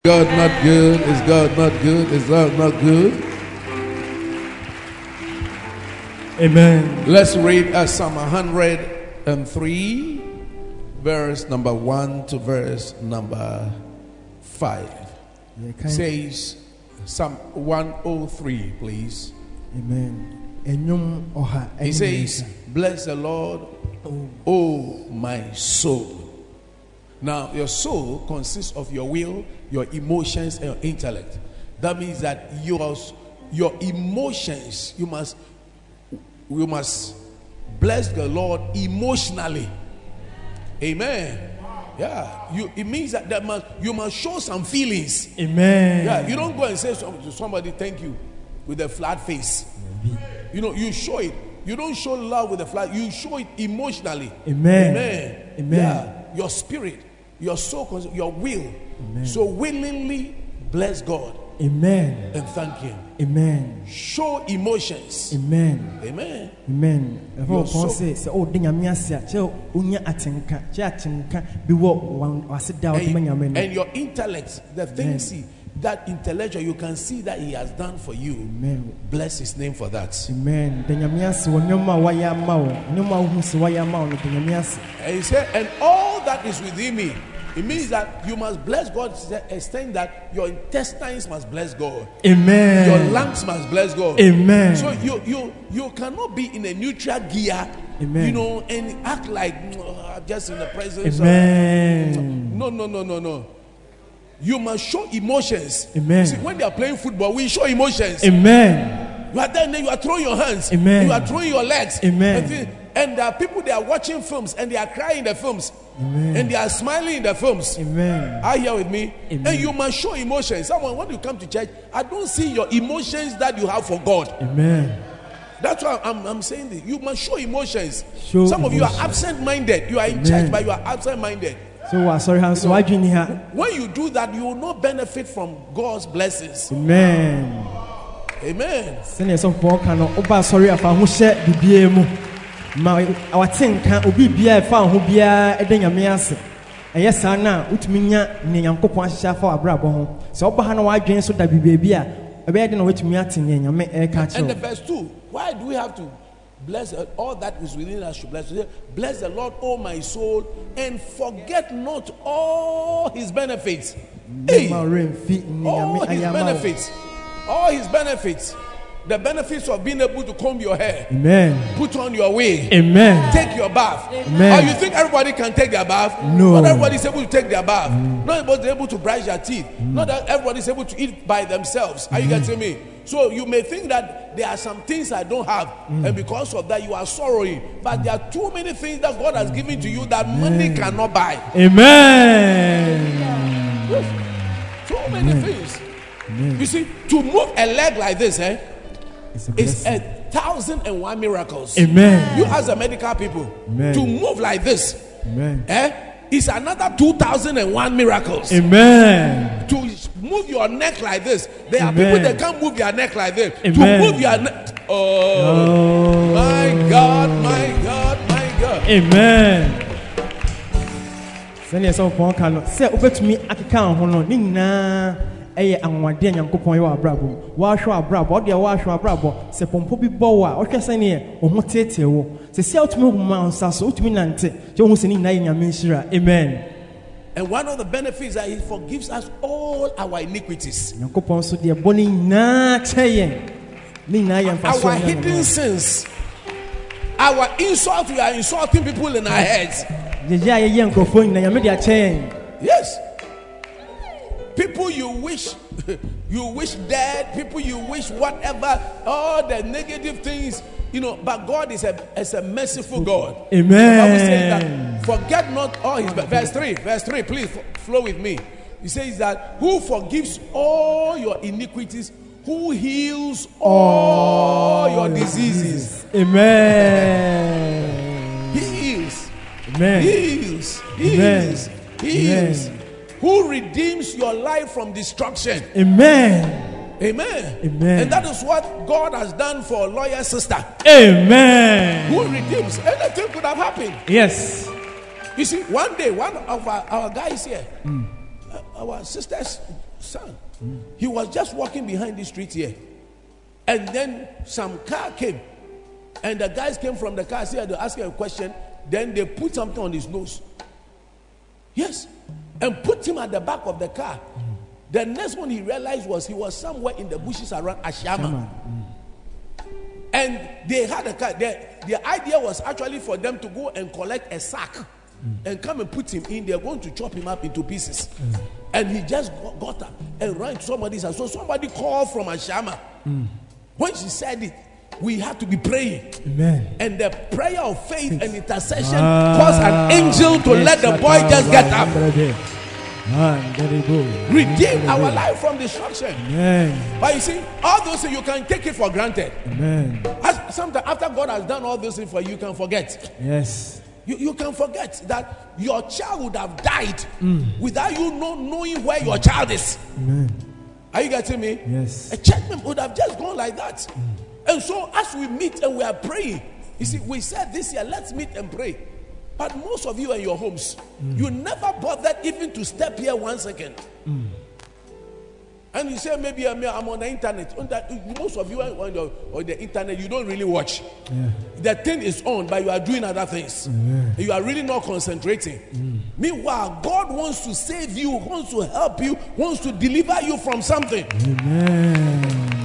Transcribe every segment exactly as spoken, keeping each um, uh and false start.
God not good? Is God not good? Is God not good? Amen. Let's read uh, Psalm one hundred three, verse number one to verse number five. It says Psalm one oh three, please. Amen. He says, "Bless the Lord, oh my soul." Now, your soul consists of your will, your emotions, and your intellect. That means that your, your emotions, you must, you must bless the Lord emotionally. Amen. Yeah, you, it means that, that must, you must show some feelings. Amen. Yeah, you don't go and say to somebody, "Thank you," with a flat face. You know, you show it. You don't show love with a flat. You show it emotionally. Amen. Amen. Amen. Yeah, your spirit, your soul, your will. Amen. So willingly bless God. Amen. And thank Him. Amen. Show emotions. Amen. Amen. Amen. Your soul. And, and your intellect, the things He, that intellectual, you can see that He has done for you. Amen. Bless His name for that. Amen. And He said, "And all that is within me." It means that you must bless God to the extent that your intestines must bless God. Amen. Your lungs must bless God. Amen. So you you you cannot be in a neutral gear. Amen. You know, and act like oh, just in the presence Amen. of. No, no, no, no, no. You must show emotions. Amen. See, when they are playing football, we show emotions. Amen. You are there and then you are throwing your hands. Amen. You are throwing your legs. Amen. And, and there are people, they are watching films and they are crying in the films. Amen. And they are smiling in the films. Amen. Are you here with me? Amen. And you must show emotions. Someone, when you come to church, I don't see your emotions that you have for God. Amen. That's why I'm, I'm saying this. You must show emotions. Show Some of emotions. you are absent-minded. You are in Amen. church, but you are absent-minded. So uh, sorry, I'm so you know, when you do that, you will not benefit from God's blessings. Amen. Amen. Send yourself for can oba sorry afa ho hye bibie mu. Ma awatenka obi bia afa ho bia edanyame ase. Eye sa na utumi nya ne Yankopon ahye afa abrabo ho. So oba ha na wadwen so da bibie bia ebe de na watumi ate ne nyame e ka che. And the verse two, why do we have to bless uh, all that is within us? Should bless. Bless the Lord, oh my soul, and forget not all His benefits. Hey, all His benefits. All His benefits. The benefits of being able to comb your hair. Amen. Put on your wig. Amen. Take your bath. Amen. Or you think everybody can take their bath? No. Not everybody is able to take their bath. Mm. Not everybody is able to brush their teeth. Mm. Not that everybody is able to eat by themselves. Are you mm. getting me? So you may think that there are some things I don't have, mm. and because of that you are sorrowing. But there are too many things that God has given to you that Amen. Money cannot buy. Amen. Yes. Too many Amen. things. Amen. You see, to move a leg like this, eh? It's a, it's a thousand and one miracles. Amen. You ask the medical people Amen. To move like this, Amen. Eh? It's another two thousand and one miracles. Amen. To move your neck like this, there are Amen. people that can't move their neck like this. Amen. To move your neck, oh, oh my God, my God, my God. Amen. Send yourself for can say over to me akeka ho no ni na eye anwade Nyankopon ye wa brabo wa hwo abrabo de wa hwo abrabo se pompo bi bo wa o hwese ne o ho tete wo se se utumi huma nsa so utumi nante je ho se ni na ye nyame nhira. Amen. And one of the benefits that He forgives us all our iniquities. Nyankopon so de boni na cheye ni na ye mfa so our hidden sins, our insult, we are insulting people in our heads. Yes. People you wish you wish dead, people you wish whatever, all the negative things, you know, but God is a is a merciful God. Amen. That, forget not all His verse three, verse three, please flow with me. He says that who forgives all your iniquities, who heals all, all your diseases. Amen. He heals. Amen. He heals. He Amen. heals. He heals. Amen. Who redeems your life from destruction. Amen. Amen. Amen. And that is what God has done for a lawyer sister. Amen. Who redeems. Anything could have happened. Yes. You see, one day, one of our, our guys here, mm. uh, our sisters, son. Mm. He was just walking behind the street here. And then some car came. And the guys came from the car, said they asked him a question. Then they put something on his nose. Yes. And put him at the back of the car. Mm. The next one he realized was he was somewhere in the bushes around Ashama. Mm. And they had a car. The, the idea was actually for them to go and collect a sack mm. and come and put him in. They're going to chop him up into pieces. Mm. And he just got, got up and ran to somebody's house. So somebody called from Ashama. Mm. When she said it, we had to be praying. Amen. And the prayer of faith and intercession ah, caused an angel to let the boy just get up. Redeem our life from destruction. Amen. But you see, all those things you can take it for granted. Amen. As sometimes after God has done all those things for you, you can forget. Yes. You, you can forget that your child would have died mm. without you not knowing where your child is. Amen. Are you getting me? Yes. A church member would have just gone like that. Mm. And so as we meet and we are praying, you see, we said this year, let's meet and pray. But most of you are in your homes. Mm. You never bothered even to step here one second. Mm. And you say, maybe I'm, I'm on the internet. Most of you are on the, on the internet, you don't really watch. Yeah. The thing is on, but you are doing other things. Yeah. You are really not concentrating. Mm. Meanwhile, God wants to save you, wants to help you, wants to deliver you from something. Amen.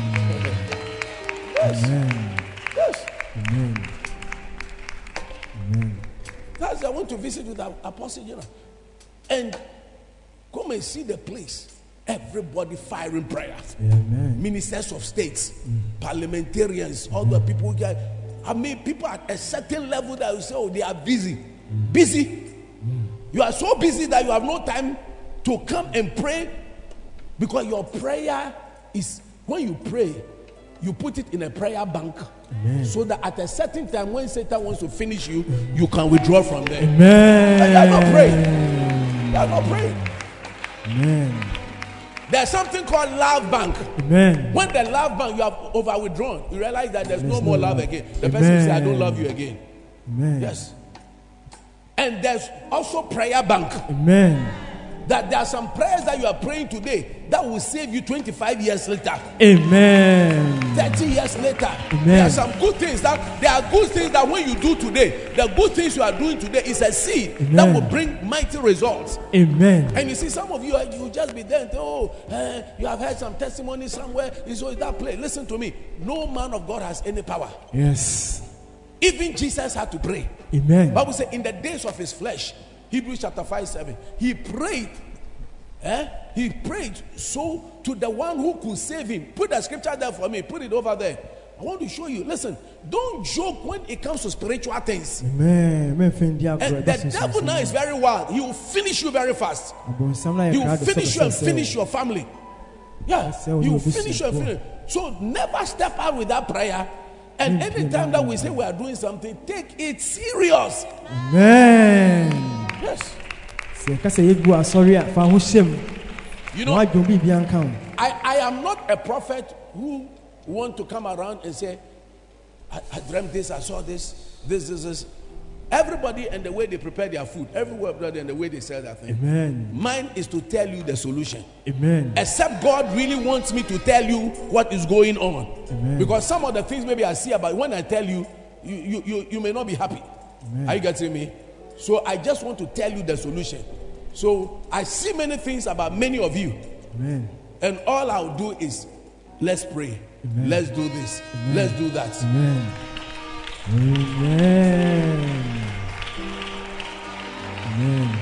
Yes. Amen. Yes. Amen. Amen. That's I want to visit with the apostle, you know, and come and see the place. Everybody firing prayers. Amen. Ministers of states, mm. parliamentarians, all the people. Get, I mean, people at a certain level that you say, oh, they are busy, mm. busy. Mm. You are so busy that you have no time to come and pray, because your prayer is, when you pray, you put it in a prayer bank. Amen. So that at a certain time when Satan wants to finish you, you can withdraw from there. Amen. And you are not praying. You are not praying. Amen. There's something called love bank. Amen. When the love bank, you have over withdrawn, you realize that there's, there's no more no love again. The Amen. Person will say, I don't love you again. Amen. Yes. And there's also prayer bank. Amen. That there are some prayers that you are praying today that will save you twenty-five years later. Amen. thirty years later. Amen. There are some good things that there are good things that when you do today, the good things you are doing today is a seed Amen. That will bring mighty results. Amen. And you see, some of you, you will just be there and say, oh, uh, you have heard some testimony somewhere. So is that place? Listen to me. No man of God has any power. Yes. Even Jesus had to pray. Amen. Bible says in the days of his flesh, Hebrews chapter five, seven, he prayed. Eh? He prayed so to the one who could save him. Put the scripture there for me. Put it over there. I want to show you. Listen, don't joke when it comes to spiritual things. Amen. And the devil now is very wild. He will finish you very fast. He will finish you and finish your family. Yeah, he will finish you and finish. So never step out with that prayer. And anytime that we say we are doing something, take it serious. Amen. Yes. You know, I, I am not a prophet who want to come around and say, I, I dreamt this, I saw this, this, this, this. Everybody and the way they prepare their food, everybody and the way they sell their thing. Amen. Mine is to tell you the solution. Amen. Except God really wants me to tell you what is going on. Amen. Because some of the things maybe I see about, when I tell you, you, you, you, you may not be happy. Amen. Are you getting me? So I just want to tell you the solution. So I see many things about many of you. Amen. And all I'll do is, let's pray. Amen. Let's do this. Amen. Let's do that. Amen. Amen. Amen.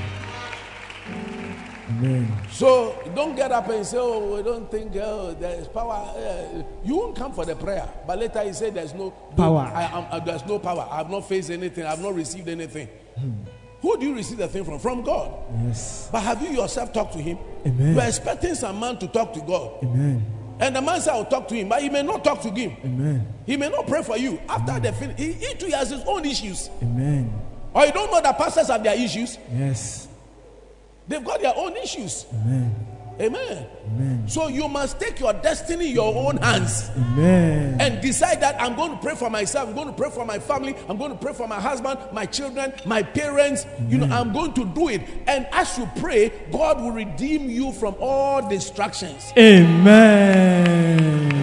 Amen. So don't get up and say, oh, we don't think oh, there is power. Uh, you won't come for the prayer. But later you say there's no power. I, I, I, there's no power. I have not faced anything. I have not received anything. Hmm. Who do you receive the thing from? From God. Yes. But have you yourself talked to him? Amen. You are expecting some man to talk to God. Amen. And the man said, I'll talk to him. But he may not talk to him. Amen. He may not pray for you. After Amen. the finish, he, he too has his own issues. Amen. Or you don't know that pastors have their issues? Yes. They've got their own issues. Amen. Amen. Amen. So you must take your destiny in your own hands. Amen. And decide that I'm going to pray for myself, I'm going to pray for my family, I'm going to pray for my husband, my children, my parents. Amen. You know, I'm going to do it. And as you pray, God will redeem you from all distractions. Amen.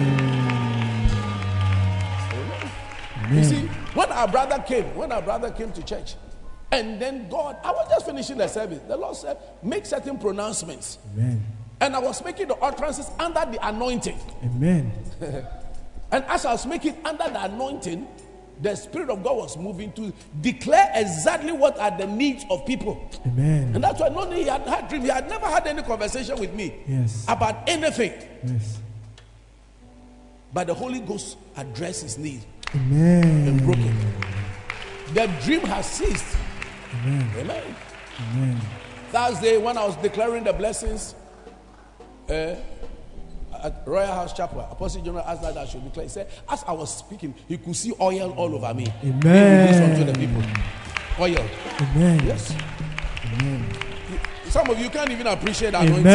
Amen. You see, when our brother came, when our brother came to church, and then God, I was just finishing the service. The Lord said, make certain pronouncements. Amen. And I was making the utterances under the anointing. Amen. And as I was making under the anointing, the Spirit of God was moving to declare exactly what are the needs of people. Amen. And that's why not only he had had dream, he had never had any conversation with me. Yes. About anything. Yes. But the Holy Ghost addressed his need. Amen. And broke it. The dream has ceased. Amen. Amen. Amen. Thursday, when I was declaring the blessings uh, at Royal House Chapel, Apostle General asked that I should declare. He said, as I was speaking, he could see oil all over me. Amen. Unto the people. Oil. Amen. Yes. Amen. Some of you can't even appreciate that Amen.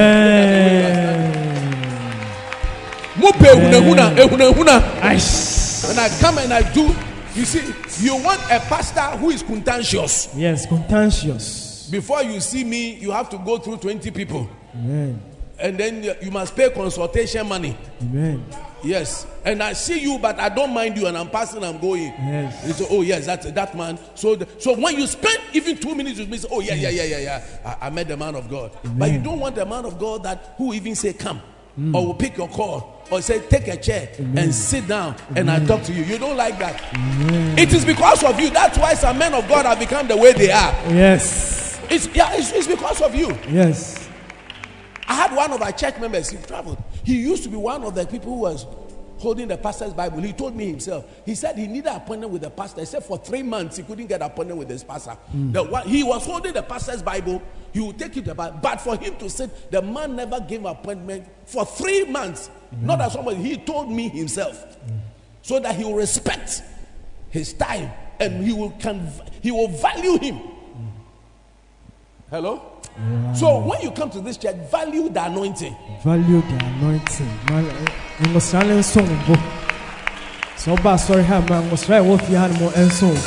When I come and I do, you see, you want a pastor who is contentious. Yes, contentious. Before you see me, you have to go through twenty people. Amen. And then you must pay consultation money. Amen. Yes. And I see you, but I don't mind you, and I'm passing, I'm going. Yes. You say, oh yes, that's that man. So, the, so when you spend even two minutes with me, say, oh yeah, yeah, yeah, yeah, yeah, I, I met the man of God. Amen. But you don't want a man of God that who even say come, mm. or will pick your call, or say take a chair. Amen. And sit down. Amen. And I talk to you. You don't like that. Amen. It is because of you. That's why some men of God have become the way they are. Yes. It's yeah, it's, it's because of you. Yes. I had one of our church members, he traveled. He used to be one of the people who was holding the pastor's Bible. He told me himself. He said he needed an appointment with the pastor. He said for three months he couldn't get an appointment with his pastor. Mm. The one, he was holding the pastor's Bible. He would take it to the Bible. But for him to sit, the man never gave an appointment for three months. Mm. Not as somebody, he told me himself. Mm. So that he will respect his time and he will, conv- he will value him. Mm. Hello? Yeah. So when you come to this church, value the anointing. Value the anointing. So bad, sorry, man. Was right. What you had more and so.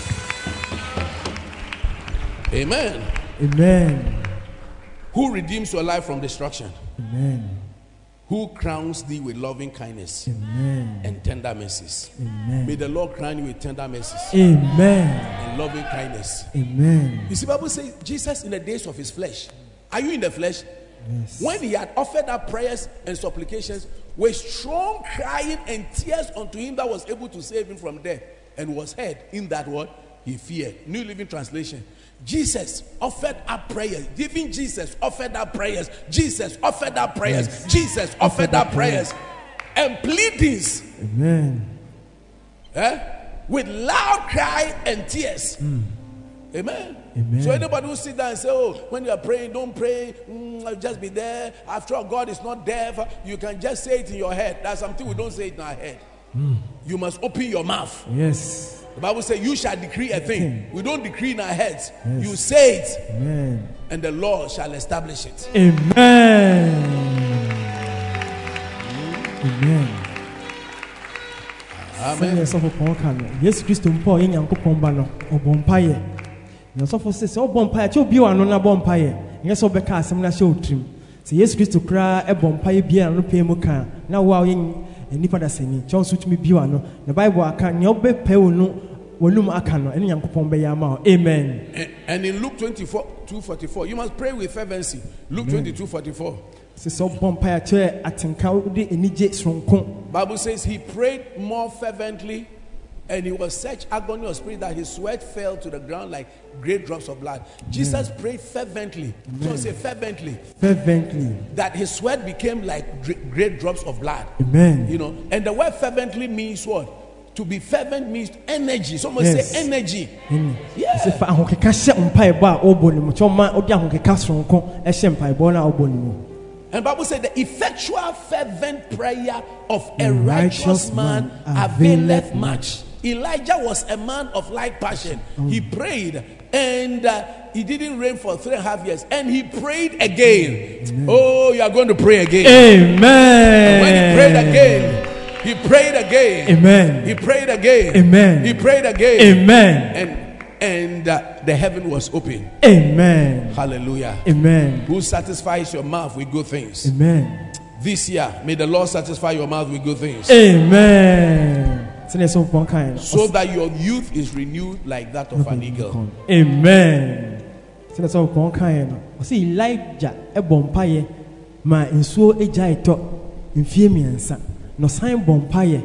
Amen. Amen. Who redeems your life from destruction? Amen. Who crowns thee with loving kindness? Amen. And tender mercies? Amen. May the Lord crown you with tender mercies. Amen. And loving kindness. Amen. You see, the Bible says Jesus in the days of his flesh. Are you in the flesh? Yes. When he had offered up prayers and supplications with strong crying and tears unto him that was able to save him from death, and was heard in that word, he feared. New Living Translation. Jesus offered up prayers. Even Jesus offered up prayers. Jesus offered up prayers. Yes. Jesus offered up prayers. And pleadings. Amen. Eh? With loud cry and tears. Mm. Amen. Amen. So anybody who sit down and say, oh, when you are praying, don't pray. Mm, just be there. After all, God is not deaf. You can just say it in your head. That's something we don't say it in our head. Mm. You must open your mouth. Yes. The Bible says you shall decree a thing. We don't decree in our heads. Yes. You say it. Amen. And the Lord shall establish it. Amen. Amen. Amen. Yes, Christ mpo yen yankopon ba no obompaye. Na so for say say obompaye che obi wa no na bompaye. Nye so be ka asem na hye otrim. Say yes Christ kra e bompaye bia no pe mu kan. Na wa yen nipa da seni. Che on so tumi bi wa no. The Bible aka nye obe pe onu wolum aka no ene yankopon be ya ma. Amen. And, and in Luke twenty-four two forty-four, you must pray with fervency. Luke twenty-two forty-four. Bible says he prayed more fervently, and he was such agony of spirit that his sweat fell to the ground like great drops of blood. Amen. Jesus prayed fervently. So say fervently. Fervently. That his sweat became like great drops of blood. Amen. You know, and the word fervently means what? To be fervent means energy. Someone yes. say energy. Mm. Yeah. And Bible said the effectual fervent prayer of a righteous, righteous man, man availeth much. Elijah was a man of like passion. Mm. He prayed And uh, it didn't rain for three and a half years. And he prayed again. Amen. Oh, you are going to pray again. Amen. And when he prayed again, he prayed again. Amen. He prayed again. Amen. He prayed again. Amen. And and uh, the heaven was open. Amen. Hallelujah. Amen. Who satisfies your mouth with good things? Amen. This year, may the Lord satisfy your mouth with good things. Amen. So that your youth is renewed like that of an eagle. Amen. So that's all one kind. See Elijah a bompaye ma insuo eja eto mfie miensa no sign bompaye.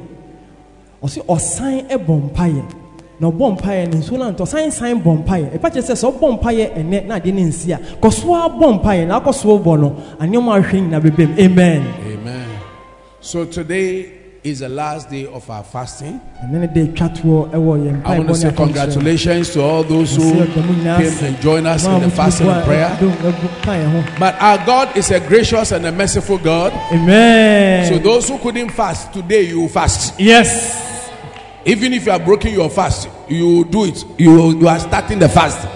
O see o sign e bompaye. No bompaye ni nsuo na to sign sign bompaye. E pa che se so bompaye ene na de ne nsia. Koso a bompaye na koso bo no anyoma ahwen na bebem. Amen. Amen. So today is the last day of our fasting. And then the I want to say congratulations to all those who came and joined us in the fasting and prayer. But our God is a gracious and a merciful God. Amen. So those who couldn't fast today, you will fast. Yes. Even if you are breaking your fast, you do it. You, you are starting the fast.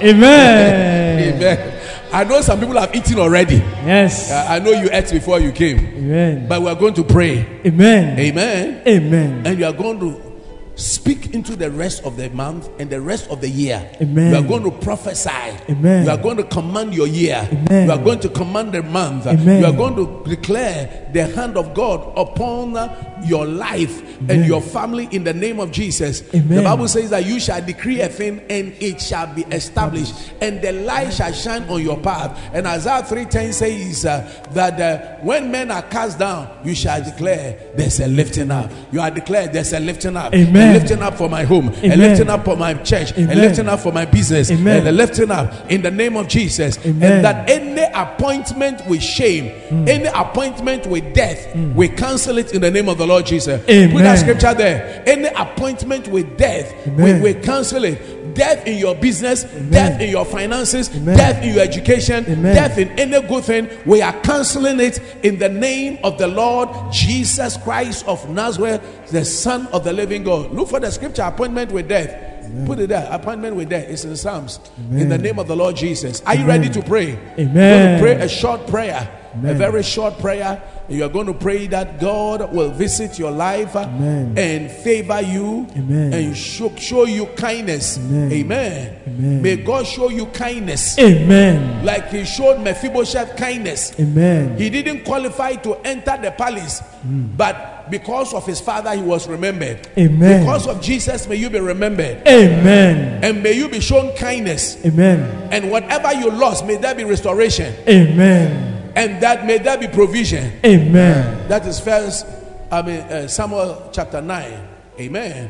Amen. Amen. I know some people have eaten already. Yes. Uh, I know you ate before you came. Amen. But we are going to pray. Amen. Amen. Amen. And you are going to speak into the rest of the month and the rest of the year. Amen. You are going to prophesy. Amen. You are going to command your year. Amen. You are going to command the month. Amen. You are going to declare the hand of God upon your life Amen. And your family in the name of Jesus. Amen. The Bible says that you shall decree a thing and it shall be established, and the light shall shine on your path. And Isaiah three ten says uh, that uh, when men are cast down, you shall declare there's a lifting up. You are declared there's a lifting up. Amen. A lifting up for my home. Amen. A lifting up for my church. Amen. A lifting up for my business. Amen. And a lifting up in the name of Jesus. Amen. And that any appointment with shame, mm. any appointment with death, mm. we cancel it in the name of the Lord Jesus. Amen. Put that scripture there. Any appointment with death, Amen. we, we cancel it. Death in your business, Amen. Death in your finances, Amen. Death in your education, Amen. Death in any good thing, we are canceling it in the name of the Lord Jesus Christ of Nazareth, the Son of the living God. Look for the scripture, appointment with death. Amen. Put it there, appointment with death. It's in Psalms. Amen. In the name of the Lord Jesus. Are you Amen. Ready to pray? Amen. We're going to pray a short prayer. Amen. A very short prayer. You are going to pray that God will visit your life Amen. And favor you Amen. And show, show you kindness. Amen. Amen. Amen. May God show you kindness. Amen. Like he showed Mephibosheth kindness. Amen. He didn't qualify to enter the palace, mm. but because of his father, he was remembered. Amen. Because of Jesus, may you be remembered. Amen. And may you be shown kindness. Amen. And whatever you lost, may there be restoration. Amen. And that may there be provision. Amen. That is first, I mean, uh, Samuel chapter nine. Amen.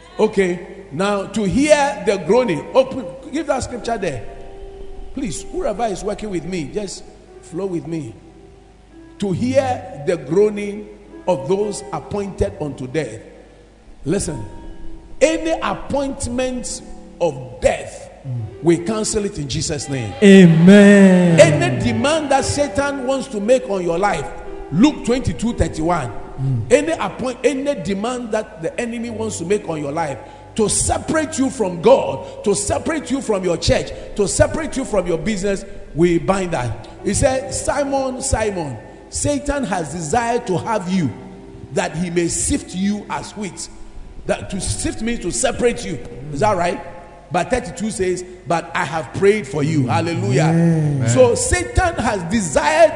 Okay. Now to hear the groaning, open, give that scripture there. Please, whoever is working with me, just flow with me. To hear the groaning of those appointed unto death. Listen, any appointment of death, we cancel it in Jesus' name. Amen. Any demand that Satan wants to make on your life, Luke twenty-two thirty-one. Mm. Any appoint, any demand that the enemy wants to make on your life to separate you from God, to separate you from your church, to separate you from your business, we bind that. He said, Simon, Simon, Satan has desired to have you, that he may sift you as wheat. That to sift means to separate you. Is that right? But thirty-two says, but I have prayed for you. Hallelujah. Amen. So Satan has desired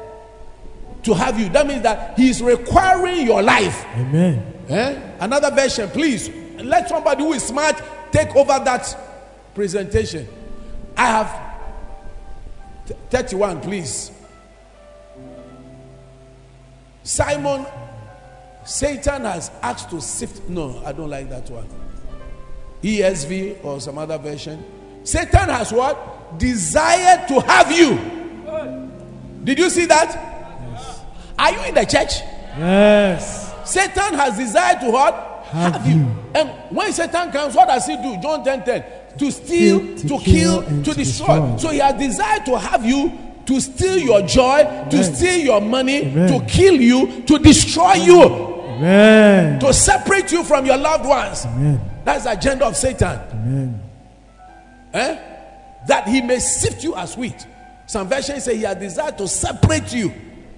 to have you. That means that he is requiring your life. Amen. Eh? Another version, please. Let somebody who is smart take over that presentation. I have thirty-one, please. Simon, Satan has asked to sift. No, I don't like that one. E S V or some other version. Satan has what? Desired to have you. Did you see that? Yes. Are you in the church? Yes. Satan has desired to what? Have, have you. you. And when Satan comes, what does he do? John ten ten. To steal, to, to, to kill, kill to, to destroy. destroy. So he has desired to have you, to steal your joy, Amen. To steal your money, Amen. To kill you, to destroy Amen. you, Amen. To separate you from your loved ones. Amen. That's the agenda of Satan. Amen. Eh? that he may sift you as wheat. Some versions say he has desired to separate you,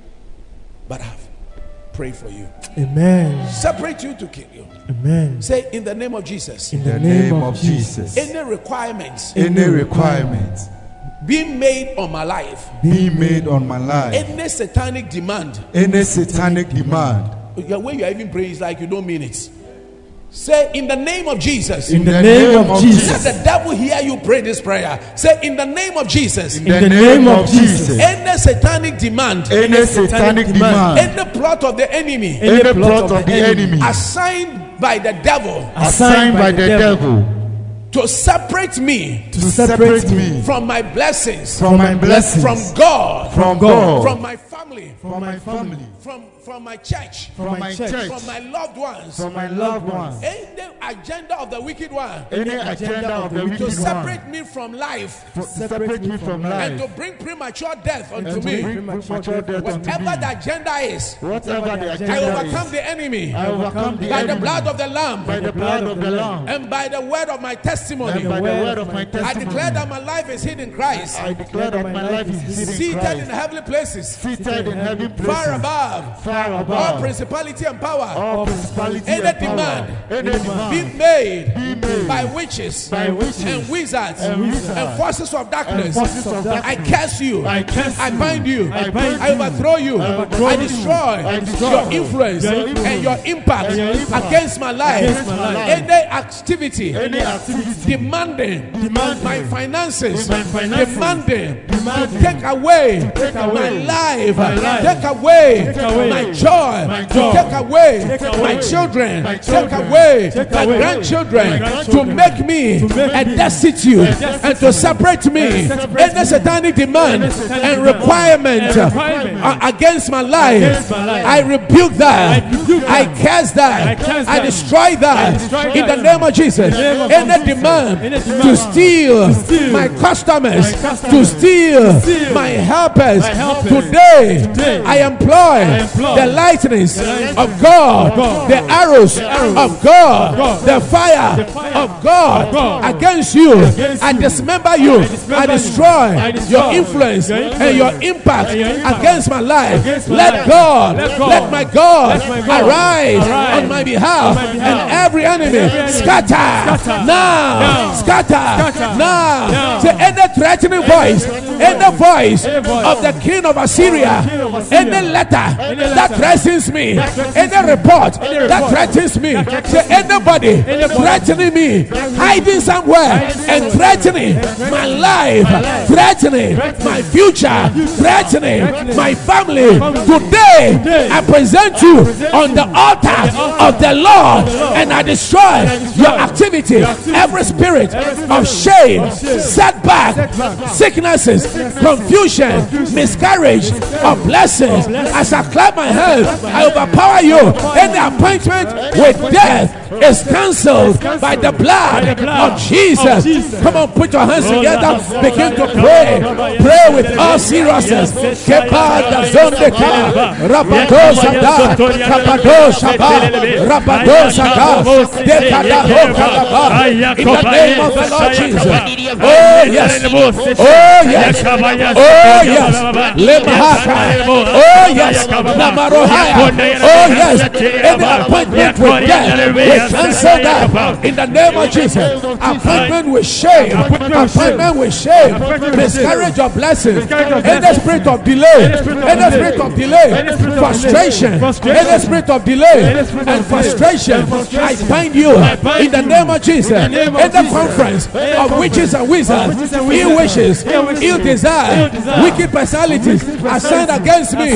but I have prayed for you. Amen. Separate you to kill you. Amen. Say, in the name of Jesus. In the name of Jesus. Any requirements. Any requirements. Being made on my life. Being made on my life. Any satanic demand. Any satanic demand. The way you are even praying is like you don't mean it. Say, in the name of Jesus. In the name of Jesus. Let the devil hear you pray this prayer. Say, in the name of Jesus. In the name of Jesus. Any satanic demand. Any satanic demand. Any plot of the enemy. Any plot of the enemy. Assigned by the devil. Assigned by the devil. To separate me. To separate me. From my blessings. From my blessings. From God. From God. From my family. From my family. From from my church. From my church. From my loved ones. From my loved ones. Any agenda of the wicked one. Any agenda of the wicked one. To separate me from life. To separate me from life. And to bring premature death unto and me. To bring premature death unto Whatever me. the agenda is. Whatever the agenda I overcome is. the enemy. I overcome the by enemy. the blood of the Lamb. By the blood of the Lamb. And by the word of my testimony. And by the word of my testimony. I declare that my life is hid in Christ. I declare that my life is hid in Christ. Seated in heavenly places. Seated in heavenly places. Far above. Far above. All principality and power. All principality Any and demand. power. Any demand. Be made. Be made. By witches. By witches. And wizards. And wizards. And forces of darkness. And forces of darkness. I curse you. I curse I bind you. I bind I overthrow you. I overthrow I you. destroy, I destroy your influence, your influence and your impact, and your impact against my life. against my life. Any activity. Any activity. Demanding. Demanding. My finances. My finances. Demanding. Demanding. Take away. Take away. My life. My life. Take away. Take away. My joy. My joy. Take away. Take away. My children. My Take children. away. Take My away. grandchildren. My To grandchildren. make me To make a me destitute a destitute. and to separate me. And separate Any me. satanic demand Any satanic and demand requirement and requirement uh, against my life. Against my life. I rebuke that. I rebuke I that. curse that. I curse I that. destroy that. I destroy In that. the name of Jesus. In the name of Any Jesus. demand Any demand to steal, to steal my customers, my customers, to steal, steal my helpers. my helpers. Today, Today, I employ, employ the lightnings the lightnings of God, of God, the arrows, arrows of God, God, the fire, the fire of God, of God against you. against I you. dismember you. I dismember I you. destroy, I destroy your influence, your and your influence impact, and your impact against my life. against my Let life. God, Let God. let my God, Let my God arise, arise on my behalf, on my behalf. and every enemy, every enemy scatter, scatter. now, Now. scatter, Scatter. now. Now. Say any threatening voice, any voice Any voice of the king of Assyria, king of Assyria. any letter Any letter that threatens me, that threatens any me. report Any that report threatens me. that Say anybody Anybody threatening me, hiding somewhere, and threatening my life, threatening my future, threatening my family. Today, I present you on the altar of the Lord, and I destroy your activity. Every spirit of shame, setback, sicknesses, confusion, miscarriage of blessings. As I clap my hands, I overpower you. Any appointment with death is cancelled by the blood of Jesus. Come on, put your hands together. Begin to pray. Pray with all seriousness. Kepada zondeka, rabado sada, rabado shaba, rabado sada, dekada hokadaba. In the name of the Lord Jesus. Oh yes. Oh yes. Oh yes. Lemahaka. Oh yes. Namarohaya. Oh yes. Any appointment with death, we cancel that in the name of Jesus. Appointment with shame. Appointment with shame. Miscarriage of blessings. Any spirit of delay. Any spirit of delay. Frustration. Any spirit of delay and frustration. I bind you in the name of Jesus. In the conference of witches and wizards, ill wishes, ill desire, wicked personalities assigned against me.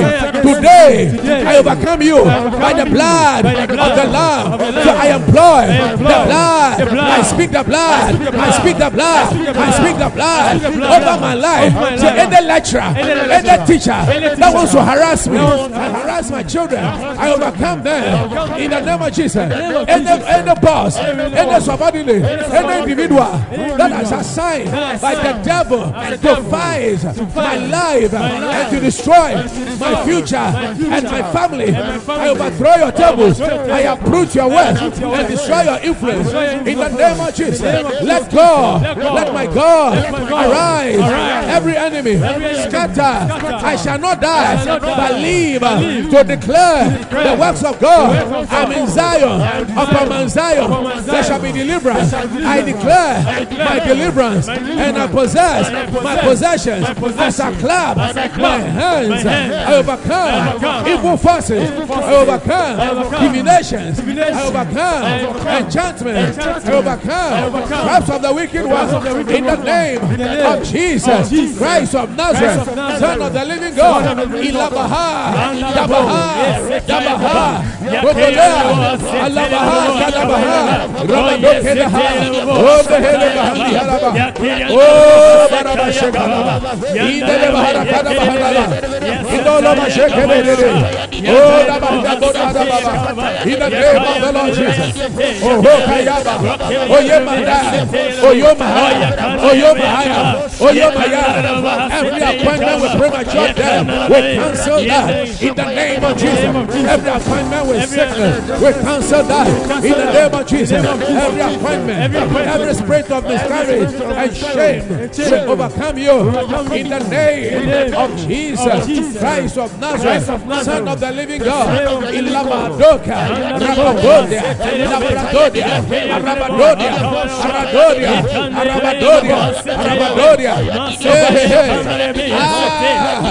Today, I overcome you by the blood of the Lamb. So I employ the blood. I speak the blood. I speak the blood. I speak the blood over my life. So any lecturer, any teacher that wants to harass me and harass my children, I overcome them in the name of Jesus. Any, any boss, any subordinate, any individual that has assigned by the devil to fight my life and to destroy my future and my family, I overthrow your tables. I uproot your words. your and way. destroy your influence. Destroy your In the influence. name of Jesus, In the name of let Jesus. go. Let go. Let my God Let my God arise. arise. Every enemy enemy scatter. scatter. I shall not die, I shall not but die. live Live. to declare declare the works of God. the works of I'm God. in Zion. in Upon Mount Zion, Upon Mount there shall be deliverance. There shall be I deliverance. declare I declare my deliverance, my and I deliverance. possess And I possess my possessions. my possessions. As I clap As I clap my hands, my hands, I overcome, I overcome evil forces. evil forces. I overcome, I overcome divinations. divination. I overcome, I overcome enchantment. enchantment. I overcome, I overcome traps of the wicked one. of the wicked In the one. name In the name of Jesus, of Jesus. Christ of Nazareth, Christ of Nazareth, Son of the living Son God. of the living God. Ilabaha, Yes, Yabaha, yes, Yabaha, yes, Bogoda, yes, Alabaha, yes, Kadabaha, yes, Rabadokedaha, yes, Oh, the Helebahandi Haraba, Oh, Barabashekaba, Indele Bahara Kadabahala, Indolo Mashekebe, Oh, Rabahadababa, in the name of the Lord Jesus. Oh, Kayaba, Oh, Yemanda, Oh, Yomaha, Oh, Yomahaya, Oh, Yomaya, every appointment with premature death, we cancel that in the name of Jesus. Every appointment with sickness, we cancel that in the name of Jesus. Every appointment, every spirit of miscarriage and shame will overcome you in the name of Jesus Christ of Nazareth, Son of the living God. In Lamadoka, Rabadodia, Labradodia, Arabadodia, Aradodia, Arabadodia, Arabadodia. Hey, hey, hey. Ah,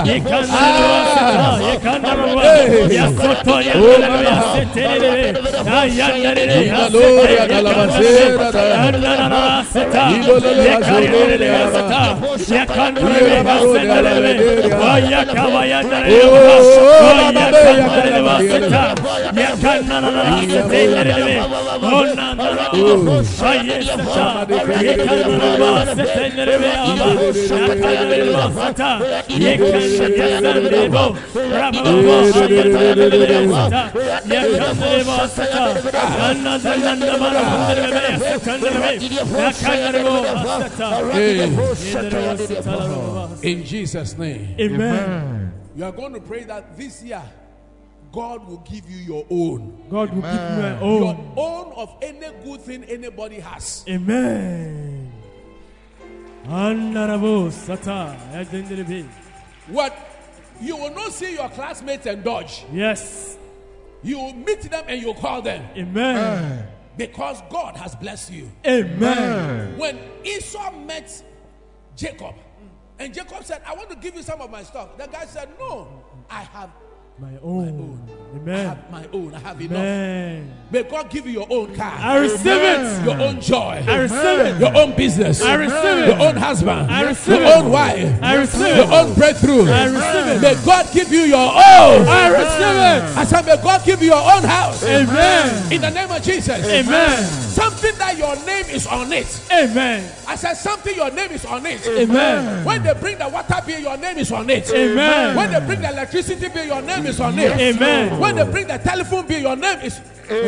in Jesus' name. Amen. You are going to pray that this year God will give you your own. God will give you my Your own. own of any good thing anybody has. Amen. Honorable Sata. What you will not see your classmates and dodge. Yes. You will meet them and you call them. Amen. Because God has blessed you. Amen. When Esau met Jacob, and Jacob said, I want to give you some of my stuff. The guy said, no, I have My own. own. I Amen. have my own. I have enough. Amen. May God give you your own car. I receive it. Your own joy. I receive it. Your own business. I receive it. Your own husband. I receive your it. own wife. I receive Your it. own breakthrough. I receive it. May God give you your own. I receive it. I said, may God give you your own house. Amen. In the name of Jesus. Amen. Something that your name is on it. Amen. I said, something your name is on it. Amen. When they bring the water bill, your name is on it. Amen. When they bring the electricity bill, your name is on it. Amen. When they bring the telephone bill, your name is.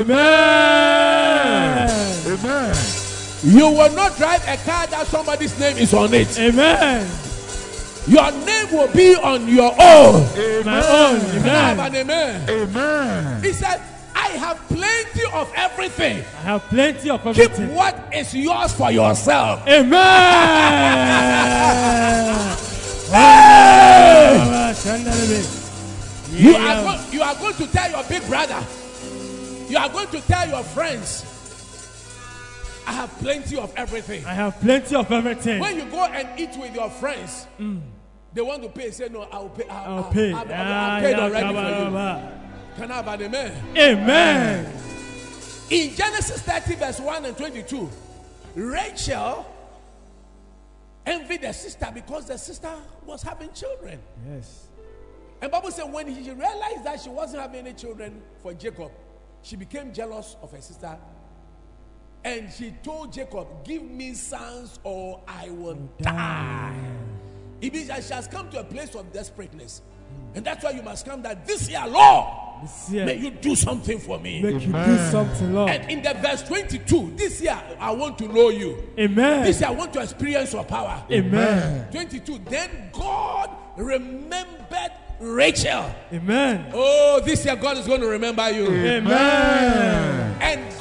Amen. Amen. You will not drive a car that somebody's name is on it. Amen. Your name will be on your own. My own. Can I have Amen. an amen? Amen. He said, I have plenty of everything. I have plenty of Keep everything. what is yours for yourself. Amen. Hey! You are, go- you are going to tell your big brother. You are going to tell your friends. I have plenty of everything. I have plenty of everything. When you go and eat with your friends, they want to pay. Say no, I'll pay. I'll, I'll I'll pay. I've, I've, Ah, I've paid yeah, already blah, for blah, you. blah. Can I have an amen? Amen. In Genesis thirty, verse one and twenty-two, Rachel envied the sister because the sister was having children. Yes. And Bible said when she realized that she wasn't having any children for Jacob, she became jealous of her sister. And she told Jacob, give me sons or I will die. It means that she has come to a place of desperateness. And that's why you must come that this year, Lord, This year, may you do something for me. make you do something, Lord. And in the verse twenty-two, this year I want to know you. Amen. This year I want to experience your power. Amen. twenty-two, then God remembered Rachel. Amen. Oh, this year God is going to remember you. Amen. And God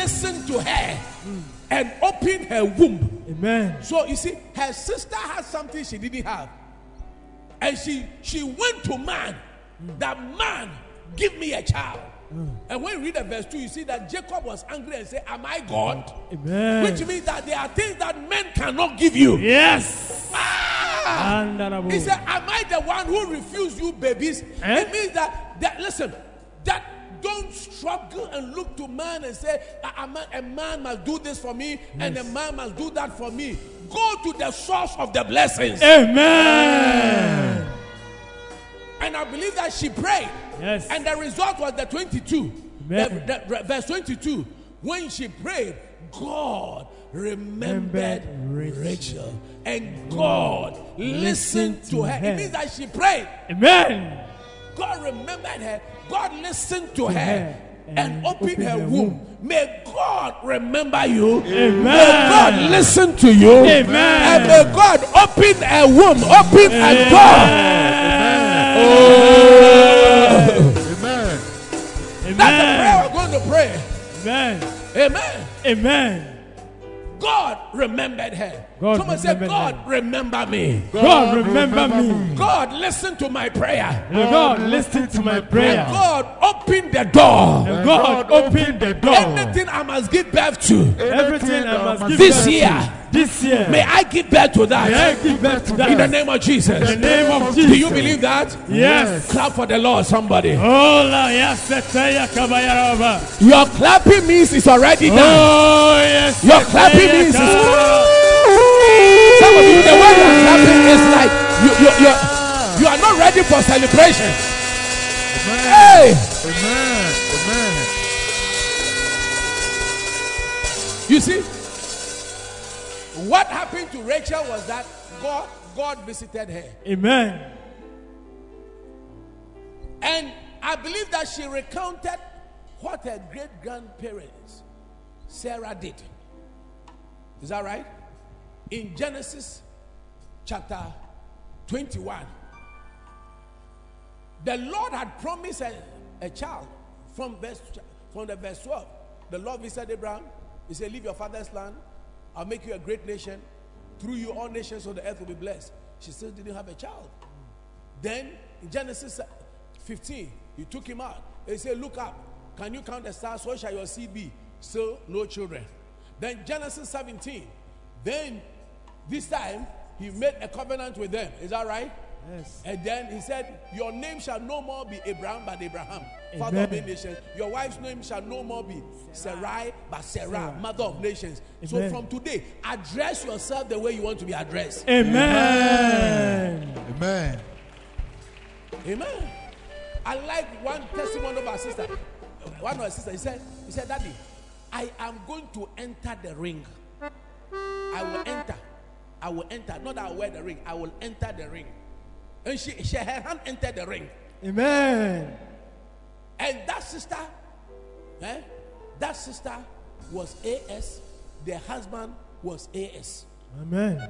listened to her and opened her womb. Amen. So you see, her sister had something she didn't have. And she, she went to man. That man, give me a child. And when you read the verse two, you see that Jacob was angry and said, am I God? Amen. Which means that there are things that men cannot give you. Yes. Ah! He said, am I the one who refused you babies? Eh? It means that, that, listen, that don't struggle and look to man and say, a, a, man, a man must do this for me, yes, and a man must do that for me. Go to the source of the blessings. Amen. And I believe that she prayed. Yes. And the result was the twenty-two. The, the, the, verse twenty-two. When she prayed, God remembered Rachel. Rachel. And God listened to her. her. It means that she prayed. Amen. God remembered her. God listened to, to her, her and, and opened, opened her, her womb. womb. May God remember you. Amen. May God listen to you. Amen. And may God open a womb, open Amen. a door. Oh. Amen. Amen. That's the prayer we're going to pray. Amen. Amen. Amen. God remembered her. God Someone said, God her. remember me. God, God remember me. God listen to my prayer. God, God listen to my prayer. And God open the door. And God open the door. Anything I must give birth to. Everything I must give this birth year. To. This year. May I give birth to that. May I give birth to that. In the name of Jesus. In the name of Jesus. Do you believe that? Yes. Clap for the Lord, somebody. Oh, yes. Your clapping means it's already done. Oh, yes. Your clapping means it's some of you, the way you are clapping is like you, you, you, you are not ready for celebration. Amen. Hey! Amen. Amen. You see, what happened to Rachel was that God, God visited her. Amen. And I believe that she recounted what her great grandparents, Sarah, did. Is that right? In Genesis chapter twenty-one, the Lord had promised a, a child from verse from the verse twelve. The Lord visited Abraham. He said, leave your father's land. I'll make you a great nation. Through you, all nations of the earth will be blessed. She still didn't have a child. Then in Genesis fifteen, he took him out. He said, look up. Can you count the stars? So shall your seed be? Still no children. Then Genesis seventeen. Then this time he made a covenant with them. Is that right? Yes. And then he said, your name shall no more be Abraham but Abraham, Amen. father of many nations. Your wife's name shall no more be Sarai but Sarah, Sarah. mother of nations. Amen. So from today, address yourself the way you want to be addressed. Amen. Amen. Amen. I like one testimony of our sister. One of our sisters, he said, he said, Daddy, I am going to enter the ring. I will enter. I will enter. Not that I will wear the ring. I will enter the ring. And she, she her hand entered the ring. Amen. And that sister, eh, that sister was A S. The husband was A S. Amen.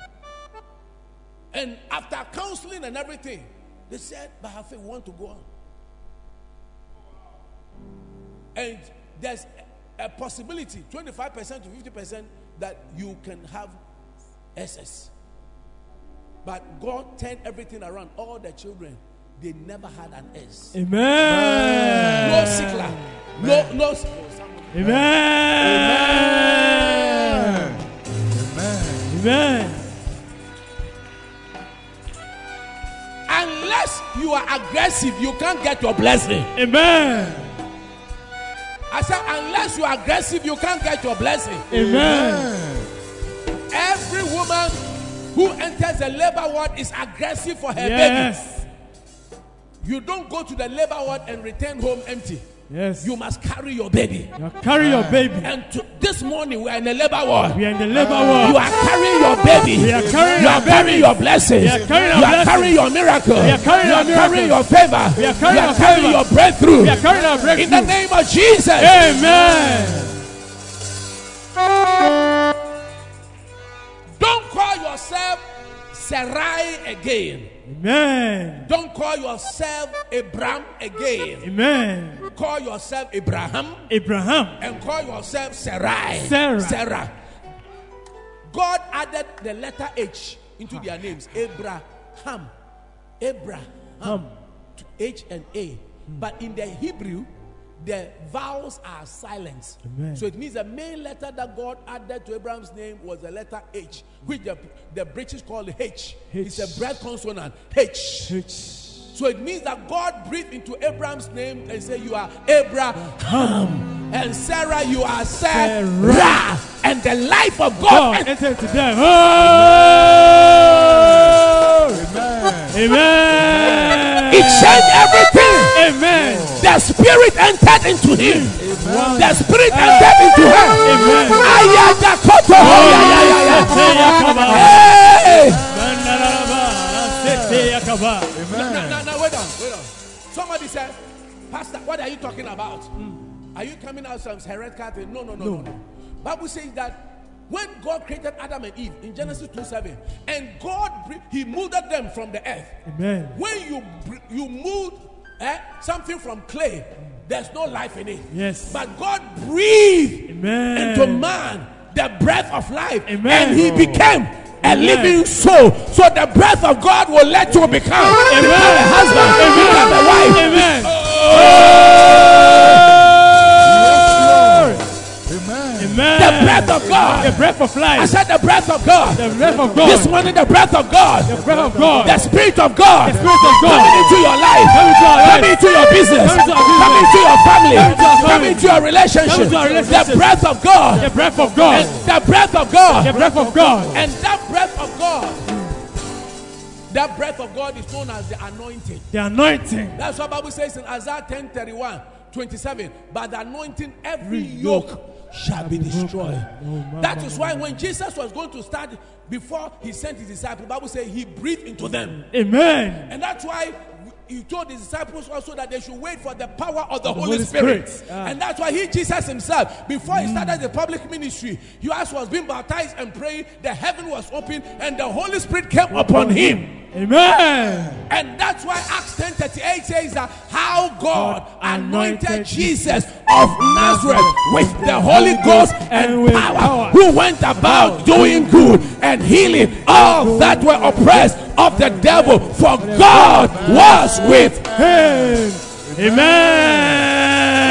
And after counseling and everything, they said, by her faith, we want to go on. And there's a possibility, twenty-five percent to fifty percent, that you can have S S. But God turned everything around. All the children, they never had an S. Amen. No sickler. No, no. Amen. Amen. Amen. Unless you are aggressive, you can't get your blessing. Amen. I said, unless you are aggressive, you can't get your blessing. Amen. Every woman who enters the labor ward is aggressive for her yes. baby. You don't go to the labor ward and return home empty. Yes. You must carry your baby. You carry your baby. And to, this morning we are in the labor ward. We are in the labor ward. You are carrying your baby. We are carrying you are your carrying your blessings. We are carrying you our are carrying your miracle. We are carrying you are our carrying your favor. We are carrying, you are our carrying favor. your breakthrough. We are carrying our breakthrough. In the name of Jesus. Amen. Don't call yourself Sarai again. Amen. Don't call yourself Abraham again. Amen. call yourself Abraham, Abraham, and call yourself Sarai. Sarah. Sarah. God added the letter H into their names. Abraham. Abraham. Hum. To H and A. But in the Hebrew, the vowels are silent. Amen. So it means the main letter that God added to Abraham's name was the letter H, which the, the British call H. H. It's a breath consonant. H. H. So it means that God breathed into Abraham's name and said, you are Abraham. And Sarah, you are Sarah. Sarah. And the life of God. God entered to them. Oh! Amen. Amen. It changed everything. Amen. The spirit entered into him. Amen. The spirit entered into her. Amen. Ayadakoto. Hey. Now, now, now, wait on, wait on. Somebody said, Pastor, what are you talking about? Mm. Are you coming out some heretical thing? No, no, no, no, no. Bible says that when God created Adam and Eve in Genesis two seven, and God he moved them from the earth. Amen. When you you moved eh, something from clay, there's no life in it. Yes. But God breathed Amen. into man the breath of life, Amen. and he became a Amen. living soul. So the breath of God will let you become, Amen. become a husband, Amen. become a wife. Amen. Amen. The breath of God. The breath of life. I said the breath of God. The breath of God. This morning, the breath of God. The breath of God. The spirit of God. The spirit of God. Coming into your life. Coming into our life. Coming into your business. Coming into our business. Coming into your family. Coming into our family. Coming into your relationship. Coming into our relationship. The breath of God. The breath of God. And the breath of God. The breath of God. And that breath of God. That breath of God is known as the anointing. The anointing. That's what the Bible says in Isaiah ten thirty-one, twenty-seven. By the anointing, every yoke shall be destroyed. That is why when Jesus was going to start, before he sent his disciples, the Bible says he breathed into them. Amen. And that's why he told his disciples also that they should wait for the power of the, the Holy, Holy Spirit. Spirit. Ah. And that's why he, Jesus himself, before he started the public ministry, he as was being baptized and praying, the heaven was open and the Holy Spirit came upon him. Amen. And that's why Acts ten thirty-eight says that how God, God anointed, anointed Jesus of Nazareth with the Holy Ghost and, and power, power, who went about doing good and healing all that were oppressed of the devil, for God was with him. Amen.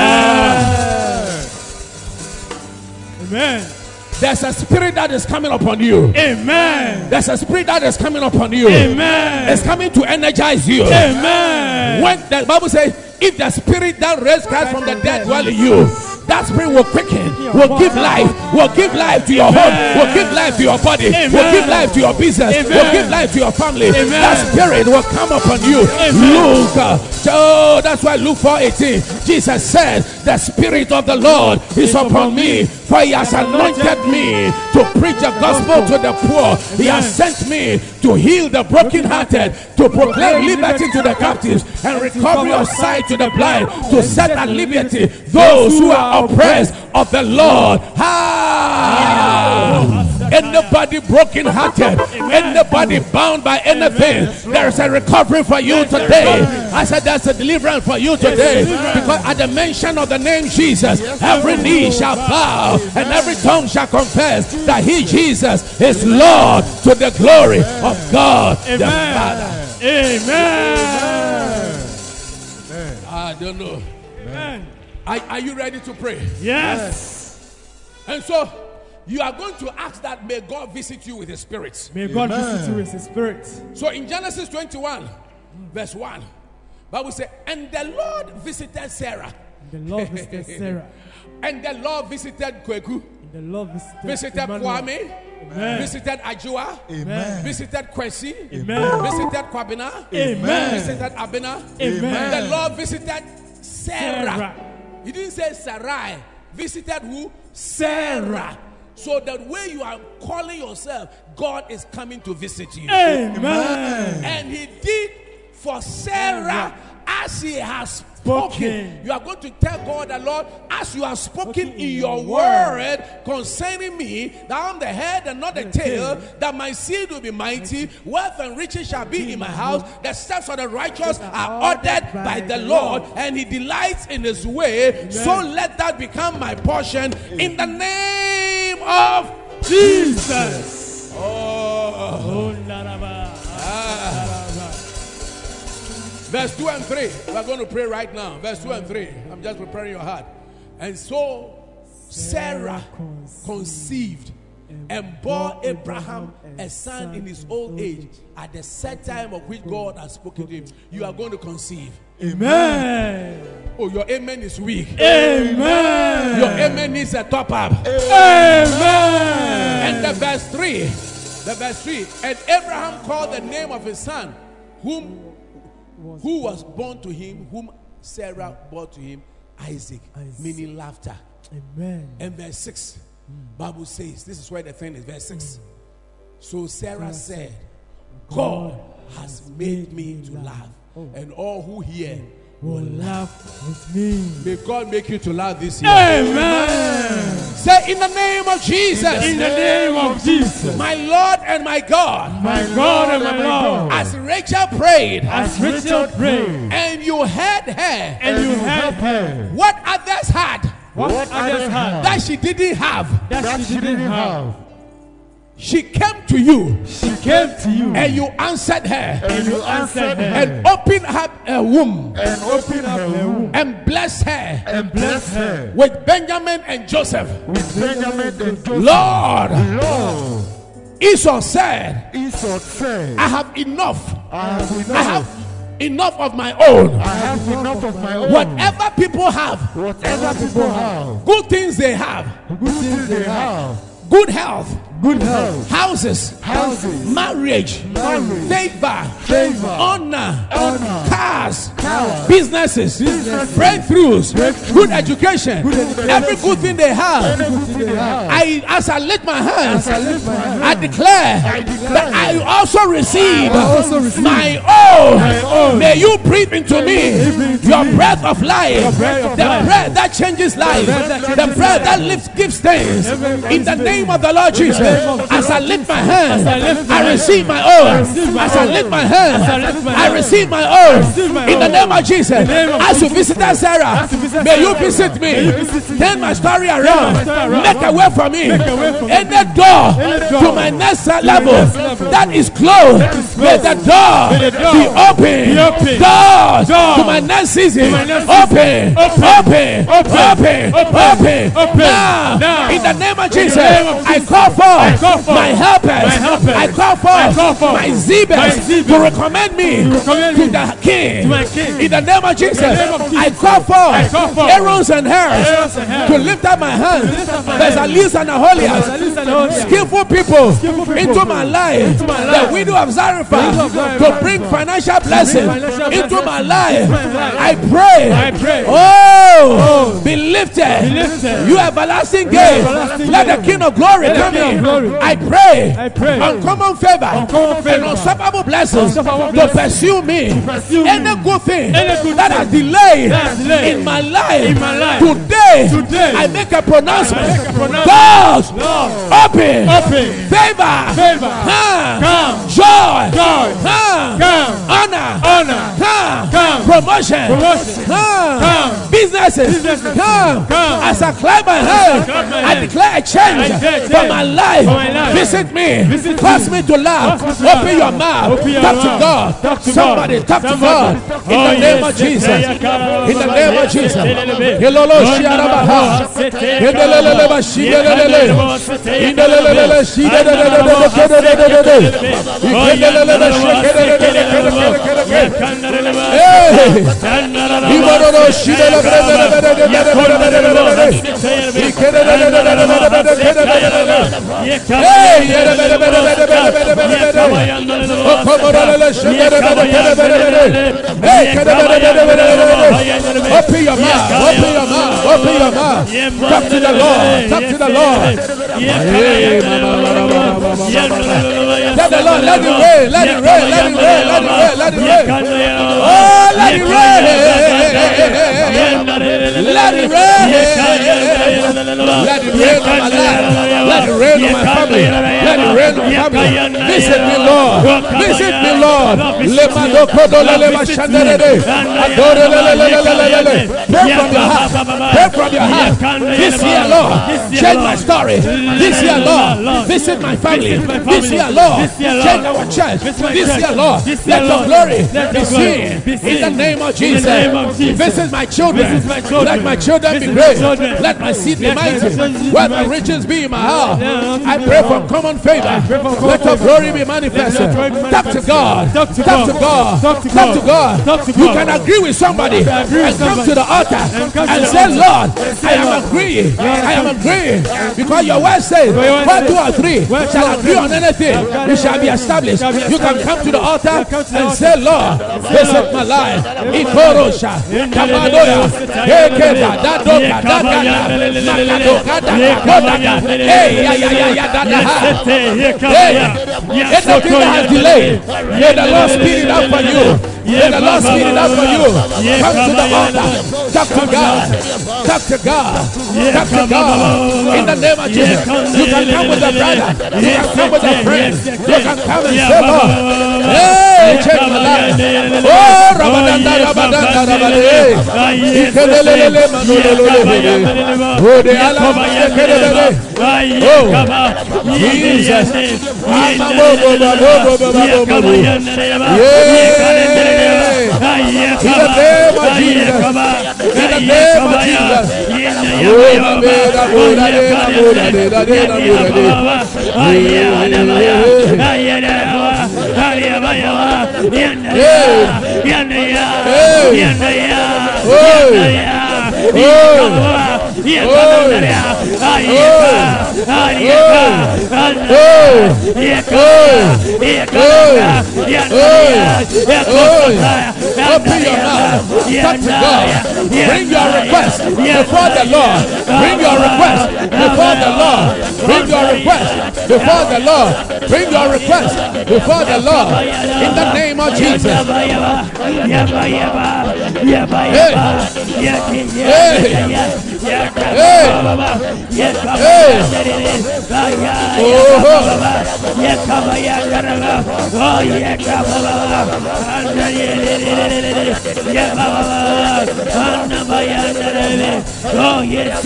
Amen. Amen. There's a spirit that is coming upon you. Amen. There's a spirit that is coming upon you. Amen. It's coming to energize you. Amen. When the Bible says, if the spirit that raised Christ from the dead dwell in you, that spirit will quicken, will give life, will give life to your home, will give life to your body, Amen. will give life to your business, Amen. will give life to your family. Amen. That spirit will come upon you. Amen. Luke, uh, oh, that's why Luke four eighteen, Jesus said, the spirit of the Lord is upon me, for he has anointed me to preach the gospel to the poor. He has sent me to heal the brokenhearted, to proclaim liberty to the captives and recovery of sight to the blind, to set at liberty those who are oppressed of the Lord. Ah! Anybody broken hearted, anybody bound by anything, there is a recovery for you today. I said there's a deliverance for you today, because at the mention of the name Jesus, every knee shall bow and every tongue shall confess that he, Jesus, is Lord, to the glory of God the Father. Amen. I don't know. Amen. Are, are you ready to pray? Yes. And so you are going to ask that may God visit you with his spirit. May God Amen. visit you with his spirit. So in Genesis twenty-one, verse one, Bible says, and the Lord visited Sarah. The Lord visited Sarah. And the Lord visited Kweku. The Lord visited, Visited Emmanuel. Kwame. Amen. Visited Ajua. Amen. Visited Kwesi. Amen. Visited Kwabena. Amen. Visited Abena. Amen. The Lord visited Sarah. Sarah. He didn't say Sarai. Visited who? Sarah. So that way you are calling yourself, God is coming to visit you. Amen. And he did for Sarah as he has spoken. You are going to tell God the Lord, as you have spoken in your word concerning me, that I'm the head and not the tail, that my seed will be mighty, wealth and riches shall be in my house. The steps of the righteous are ordered by the Lord, and he delights in his way. So let that become my portion in the name of Jesus. Oh. Ah. Verse two and three. We're going to pray right now. Verse two and three. I'm just preparing your heart. And so Sarah conceived and bore Abraham a son in his old age at the set time of which God has spoken to him. You are going to conceive. Amen. Oh, your amen is weak. Amen. Your amen needs a top up. Amen. And the verse three. The verse three. And Abraham called the name of his son, whom who was born to him, whom Sarah bore to him, Isaac, Isaac. Meaning laughter. Amen. And verse six, mm. Bible says, this is where the thing is, verse six. Mm. So Sarah said, God has made me to laugh, oh. and all who hear will laugh with me. May God make you to laugh this year. Amen. Say, in the name of Jesus. In the name of Jesus. My Lord and my God. My God and my Lord. As Rachel prayed. As Rachel prayed. And you heard her. And you heard her. What others had. What, what others had. That she didn't have. That, that she didn't have. She came to you. She came to you. And you answered her. And you answered her. And opened up her womb. And opened up her womb. And blessed her. And blessed her. With Benjamin and Joseph. With Benjamin and Joseph. Lord. Lord. Esau said. Esau said. I have enough. I have enough. I have enough of my own. I have enough of my own. Whatever people have. Whatever people have. Good things they have. Good things they have. Good health. Good health. Houses. Houses. Marriage. Marriage. Favor. Favor. Honor. Honor. Cars. Cars. Businesses. Businesses. Breakthroughs. Breakthroughs. Good education. Good education. Every good thing they have. Every good thing they have. I, as I lift my hands, As I lift my hands, I declare, I declare that I also receive, I also receive my, own. my own. May you breathe into me into your me breath of life, your breath of the life. breath that changes life, breath that the changes breath that life. lifts, gives things. Every In the thing. name of the Lord Jesus, name of as I lift my hands, As I lift my I hands, receive my own. receive my As I own. lift my hands, As I lift my I hands, receive my own. receive my In the own. name of Jesus, name of as you visited Sarah, As you visited may you Sarah, visit may you me. visit me. Turn my story around. my story around. Make a way for me. Make a way for me. Any door Any door to my next my level next level that is closed, is may the door May the door be open. be open. Doors Door to my next season, my next open, season. open, Open. open, Open. open, Open. Now, Now. in the name of In the Jesus, name of I Jesus. call for I call for my helpers. my helpers. I call for I call for my my zebras zebras to recommend me to recommend to me the king. to my king. In the name of Jesus, name of Jesus. I call for I call for Aaron's and hers Aaron's and hers to lift up my hands. lift up my There's hands. at least an Aholiab, There's at least an Aholiab. skillful people, Skillful people into my life. into my The life. widow of Zarephath widow of Zarephath to bring financial blessing financial into blessing my life. into my life. I pray. I pray. Oh, be lifted. Be lifted. You everlasting gate. everlasting Let the gate. King of Glory Let the come King of in. Glory. I pray. I pray. Uncommon favor. Uncommon favor. And unstoppable blessings Unstoppable to blessings pursue me. pursue me. Any good thing Any good that thing has delayed that has delayed in my life. in my life. Today, Today, I make a pronouncement. I make a pronouncement. Doors Lord, open. open. Favor. Favor. Come. Come. Joy. Joy. Come. Come. Honor. Honor. Come. Come. Promotion. Promotion. Come. Come. Businesses. Businesses. Come. Come. As I clap my hands, clap my I hands. declare a change I declare for change my life. for my life. Visit me. Visit Cause me. me to laugh. Cause me to Open laugh. your mouth. Open your Talk to mouth. God. Talk to Somebody God. talk to Somebody. God. Oh, In the name yes, of Jesus. yes, In the name of Jesus. Hello, Shiarabaha. Hello, Shiarabaha. Indelelele shidedededededededededede. Ikelelele shekededededededededede. Hey! Ibororo shidedededededededededede. Ikelelelelelelelelelelelelelele. Hey! Yedebedebedebedebedebedebedebede. Okomorolele shededededededededede. Hey! Kedebedebedebedebedebede. Open your mouth. Open your mouth. Open your mouth. Talk to the Lord. Talk to the Lord. Let the Lord let it rain, let it rain, let it rain, let it rain, let it rain. Oh, let it rain. Let it rain. Let it rain on my life. Let it rain on my family. Let it rain on my family. Visit me, Lord. Visit me, Lord. Pray from your heart. Pray from your heart. This year, Lord, change my story. This year, Lord, visit my family. This year, Lord, change our church. This year, Lord, let your glory be seen in the name of Jesus. Visit my children. Let my children be great. Let my seed be mighty. Let my riches be in my house. I pray for common favor. Let your glory be manifested. Talk to God. Talk to God. Talk to God. You can agree with somebody and come to the altar and say, Lord, I am agreeing. I am agreeing. Because your word says, where two or three shall agree on anything, you shall be established. You can come to the altar and say, Lord, visit my life. Ikorosha, Kamadoya, Ekeda, Dadoka, Dadana, Makadoka, Dadaka, Hey, ya, ya, ya, ya, Dadaha. Hey, anything that has delayed, may the Lord speed it up for you. May the Lord speed it up for you. Come to the altar. Talk to God. Talk to God. Talk to God. In the name of Jesus. You can come with a brother. You can come with a friend. You can come and say, Lord, hey, change my life. Oh, Rabadanda, Rabadanda, Rabadanda. Ikelelele, Manolololele. Oh, the Alabakelele. Oh, Jesus. Yeah. In the name of Jesus. In the name of Jesus. Open your mouth. Talk to God. Bring your request before the Lord. Bring your request before the Lord. Bring your request before the Lord. Bring your request before the Lord. In the name of Jesus. Oh, yes,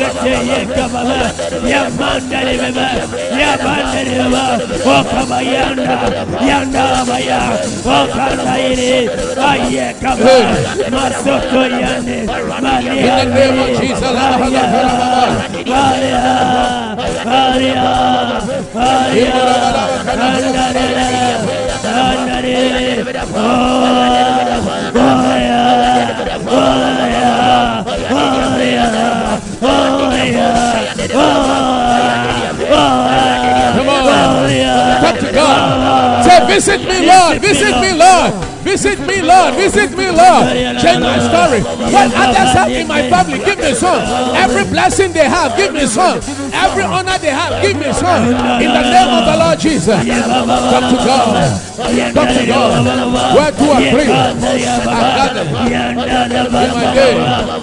Talk to God. Say, visit me, Lord. Visit me, Lord. Visit me, Lord. Visit me, Lord. Change my story. What others have in my family, give me some. Every blessing they have, give me some. Every honor they have, give me some. In the name of the Lord Jesus. Talk to God. Talk to God. Where two or three are gathered in my name.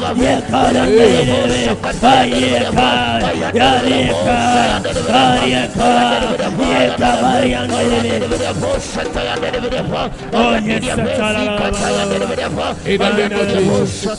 Oh, yes. In the name of Jesus.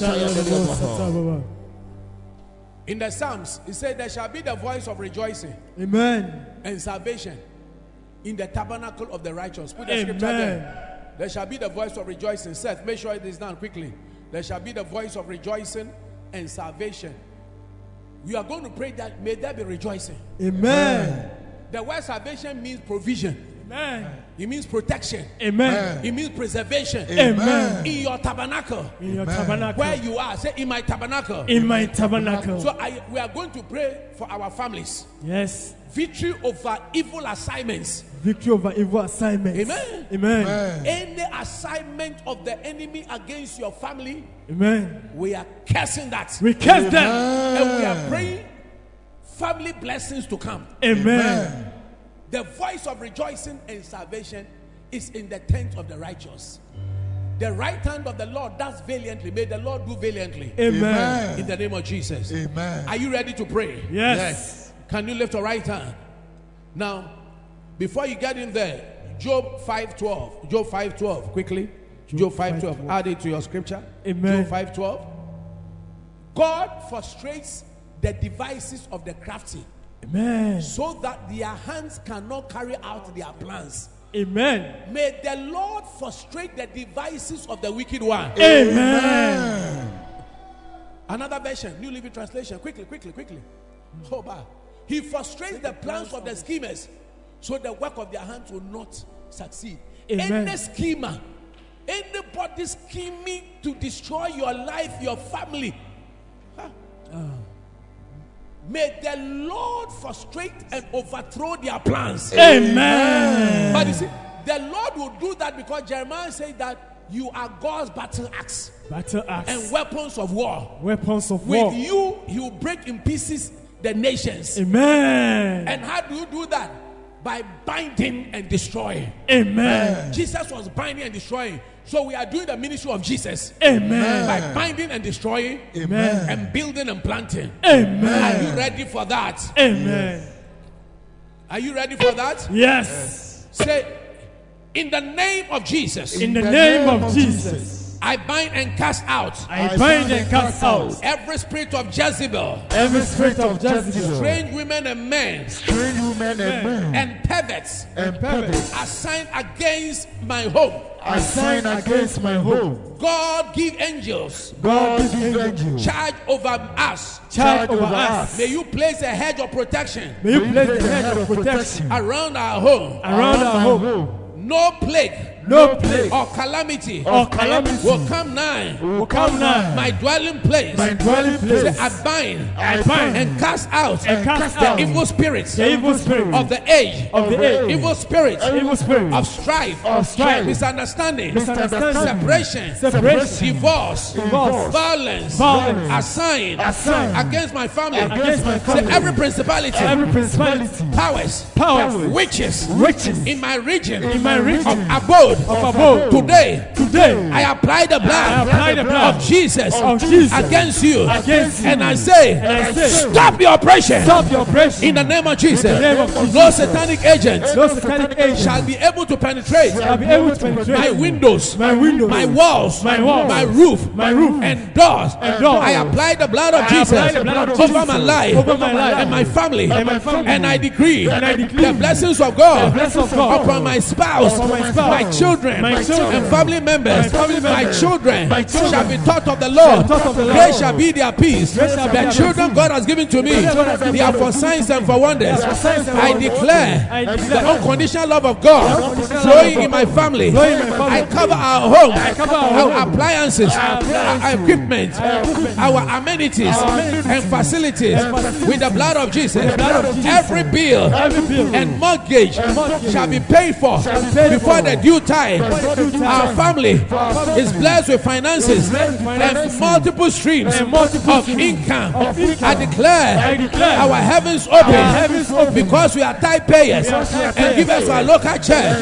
In the Psalms, it said, there shall be the voice of rejoicing. Amen. And salvation in the tabernacle of the righteous. Put the Amen. scripture there. There shall be the voice of rejoicing. Seth, make sure it is done quickly. There shall be the voice of rejoicing and salvation. We are going to pray that may there be rejoicing. Amen. The word salvation means provision. Amen. It means protection. Amen. It means preservation. Amen. In your tabernacle. In your tabernacle. Where you are. Say, in my tabernacle. In my tabernacle. So I, we are going to pray for our families. Yes. Victory over evil assignments. Victory over evil assignments. Amen. Amen. Amen. Any assignment of the enemy against your family, Amen. we are cursing that. We curse them. And we are praying family blessings to come. Amen. Amen. The voice of rejoicing and salvation is in the tent of the righteous. the right hand of the Lord does valiantly. May the Lord do valiantly. Amen. In the name of Jesus. Amen. Are you ready to pray? Yes. Can you lift your right hand? Now, before you get in there, Job five twelve. Job five twelve. Quickly. Job five twelve. Add it to your scripture. Amen. Job five twelve. God frustrates the devices of the crafty, Amen. so that their hands cannot carry out their plans. Amen. May the Lord frustrate the devices of the wicked one. Amen. Another version, New Living Translation. Quickly, quickly, quickly. Hoba. He frustrates the plans of the schemers, so the work of their hands will not succeed. Amen. Any schemer, anybody scheming to destroy your life, your family, huh? may the Lord frustrate and overthrow their plans. Amen. But you see, the Lord will do that because Jeremiah said that you are God's battle axe Battle axe and weapons of war. Weapons of With war. you, he will break in pieces the nations. Amen. And how do you do that? By binding and destroying. Amen. Jesus was binding and destroying. So we are doing the ministry of Jesus. Amen. By binding and destroying. Amen. And building and planting. Amen. Are you ready for that? Amen. Are you ready for that? Yes. Say, in the name of Jesus, In the name of Jesus, I bind and cast out I bind and cast out every spirit of Jezebel, every spirit of Jezebel, strange women and men, Strange women and men and perverts and perverts assigned against my home. are signed against my home. God, give angels God give angels charge over us. charge over us. May you place a hedge of protection May you place the hedge of protection around our home. around our my home. No plague No plague or calamity or calamity will come nigh will come nigh my dwelling place. my dwelling Say, place. I bind I bind and cast out and cast the out evil spirits the evil spirit of the age, of the age, evil spirits evil spirit of strife, of strife, misunderstanding, misunderstanding, separation, separation, divorce, divorce, violence, violence, assigned assigned against my family. against my Say, family. every principality, Every principality, powers, powers, witches, riches in my region, in my region of abode, of abode. today, Today, I apply the I blood apply the blood of Jesus of Jesus against you, against you. and I say, And I say, stop the oppression stop your oppression in the name of Jesus. In the name of Jesus. No satanic agent No satanic agent shall be able to penetrate shall be able to penetrate my windows, my windows, my walls, my walls, my roof, my roof, and doors. and doors. I apply the blood of I Jesus apply the blood of over Jesus my life, over my life and my family, and my family. and I decree, And I decree the blessings of God, the blessings of God upon my spouse, upon my spouse, my children, my children, and family members. my family My members, children, my children shall be taught of the Lord. taught of the Lord. Great shall be their peace. Great shall be The their children peace. God has given to me, The children has given they are to for me. signs and for wonders. They are for signs and I wonders. declare I the declare unconditional love of God unconditional flowing love in of my God family. flowing in my family. I cover our home, I cover our our home. appliances, Our appliances. our equipment, Our equipment. our amenities, Our amenities. and facilities And facilities. with the blood of Jesus. blood of Jesus. Every bill Every bill and mortgage and mortgage shall be paid for shall be paid before for the due time. before the due time. Our family our family is blessed with finances blessed with finances and multiple streams and multiple of streams income. of income. I declare, I declare our heavens open, our heavens open because we are tithe payers, Because we are and tithe give us our local church.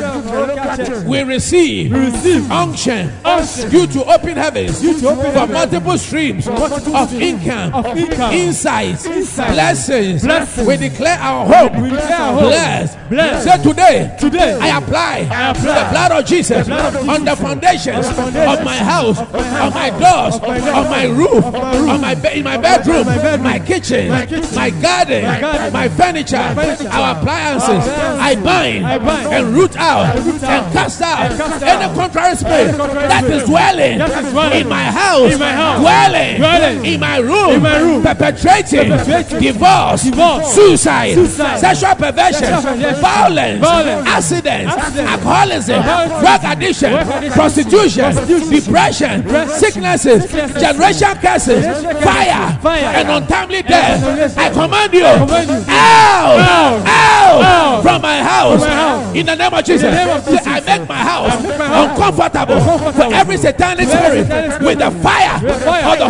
We receive, We receive unction, unction due to open heavens Due to open for heavens. multiple streams multiple of streams income, of income. insights, Insights. blessings. Blessings. We declare our home We declare our home blessed. blessed. Say today, Today, I apply, I apply the blood of Jesus blood of on the Jesus foundations on the foundations of my house, of my on house, my doors, of my doors, on my roof, of my roof, on my be- in my bedroom, my bedroom, my kitchen, my kitchen, my garden, my garden, my furniture, my furniture, our appliances. our appliances. I bind, I bind and root out, and root out and cast out, and cast any out contrary spirit any contrary that spirit is dwelling, that is dwelling in my house, in my house, dwelling, dwelling in my room, in my room, perpetrating, perpetrating divorce, divorce, suicide, suicide, sexual perversion, sexual perversion, violence, violence, accidents, accidents, alcoholism, alcoholism, drug addiction, drug addiction, prostitution, prostitution, depression, depression, sicknesses, sicknesses, generation curses, generation fire, curses, fire, and untimely and death. untimely death. I command you, command you, out, out, out, out, from my house, from my house. in the name of Jesus. name of Say, Jesus. I make my house I make my house uncomfortable uncomfortable for every satanic for every spirit satanic spirit with the fire with fire of the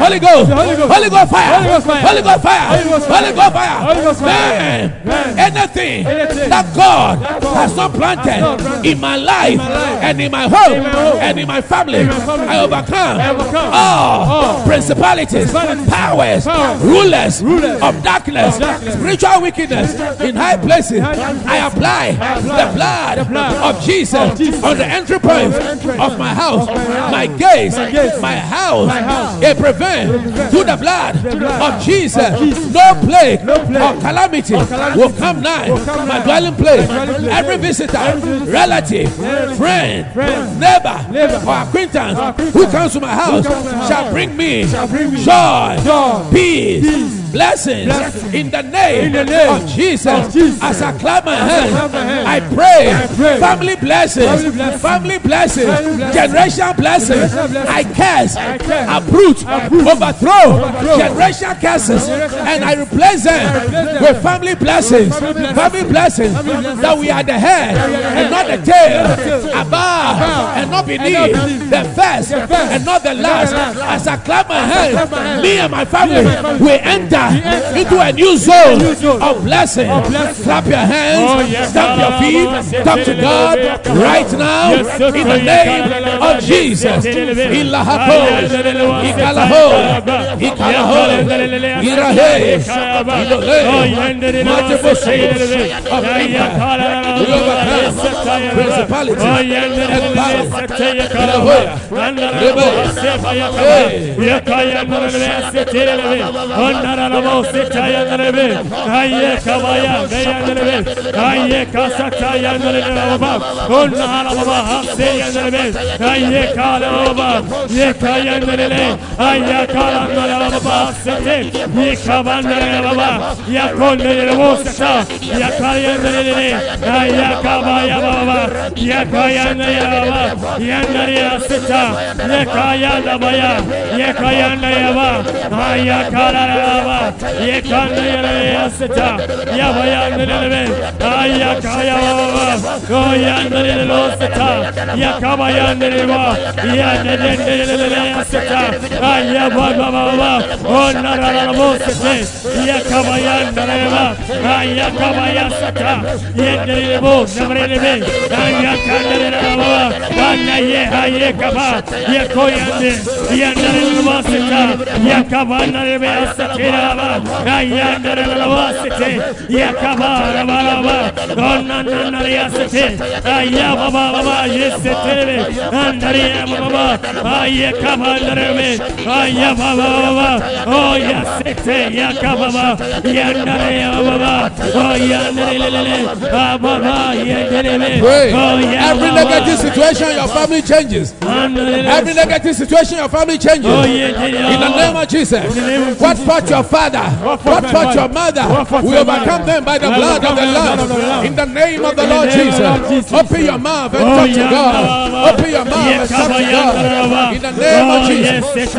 Holy Ghost. Holy Ghost. Holy Ghost fire. Holy Ghost fire. Holy Ghost fire. Holy Ghost Holy Ghost fire. Holy Ghost fire. Man, Man. anything Anything that God that God has not planted has not planted in my life my life and in my home in my home and in my family, in my family, I overcome I overcome all all principalities, principalities, powers, powers, rulers, rulers of darkness, of darkness, spiritual wickedness in high places. high places. I apply apply the blood, the blood of Jesus, of Jesus on the entry point on the entry of my house, of my house, my gates, my gates, my house. my house. It prevent prevent through the blood, the blood of Jesus. of Jesus. No plague, No plague or calamity, or calamity will come nigh will come my nigh dwelling place. my dwelling place. Every visitor, Every visitor, relative, relative, friend, friend, neighbor, neighbor, or acquaintance or acquaintance who comes to my house comes to my shall house bring me shall bring me joy, joy, peace, peace, blessings, blessings, in the name, in the name of Jesus. of Jesus. As I clap my hands, clap my hands, I pray, I pray, family blessings, family blessings, family blessings, family blessings, generational blessings. generational blessings. I curse, I curse, uproot, uproot, overthrow, overthrow, generational curses, generational and I replace them replace them with family blessings, family blessings, family blessings, family blessings, that we are the head we are the and head, not the tail, not the tail, above above and not and beneath, not beneath, the first the first and not the and not last. the last. As I clap my clap my hands, hands, me and my family, my family, we enter enter into a new zone new zone of blessing. of blessing. Clap your hands, Oh, yes. stamp your feet, talk to God right now Yes, sir. in the name of Jesus. Ilahapo, Ikalaho, Ikalaho, Irahe, Ilole, multiple souls of impact. We overcome principalities and powers. Oh yes, Pray. Every negative situation your family changes. Every negative situation your family changes. In the name of Jesus. What fought your father? What fought your mother? We overcome them by the blood of the Lamb. In the name of the Lord Jesus. Open your mouth and talk to God. Open your mouth and talk to God. In the name of Jesus.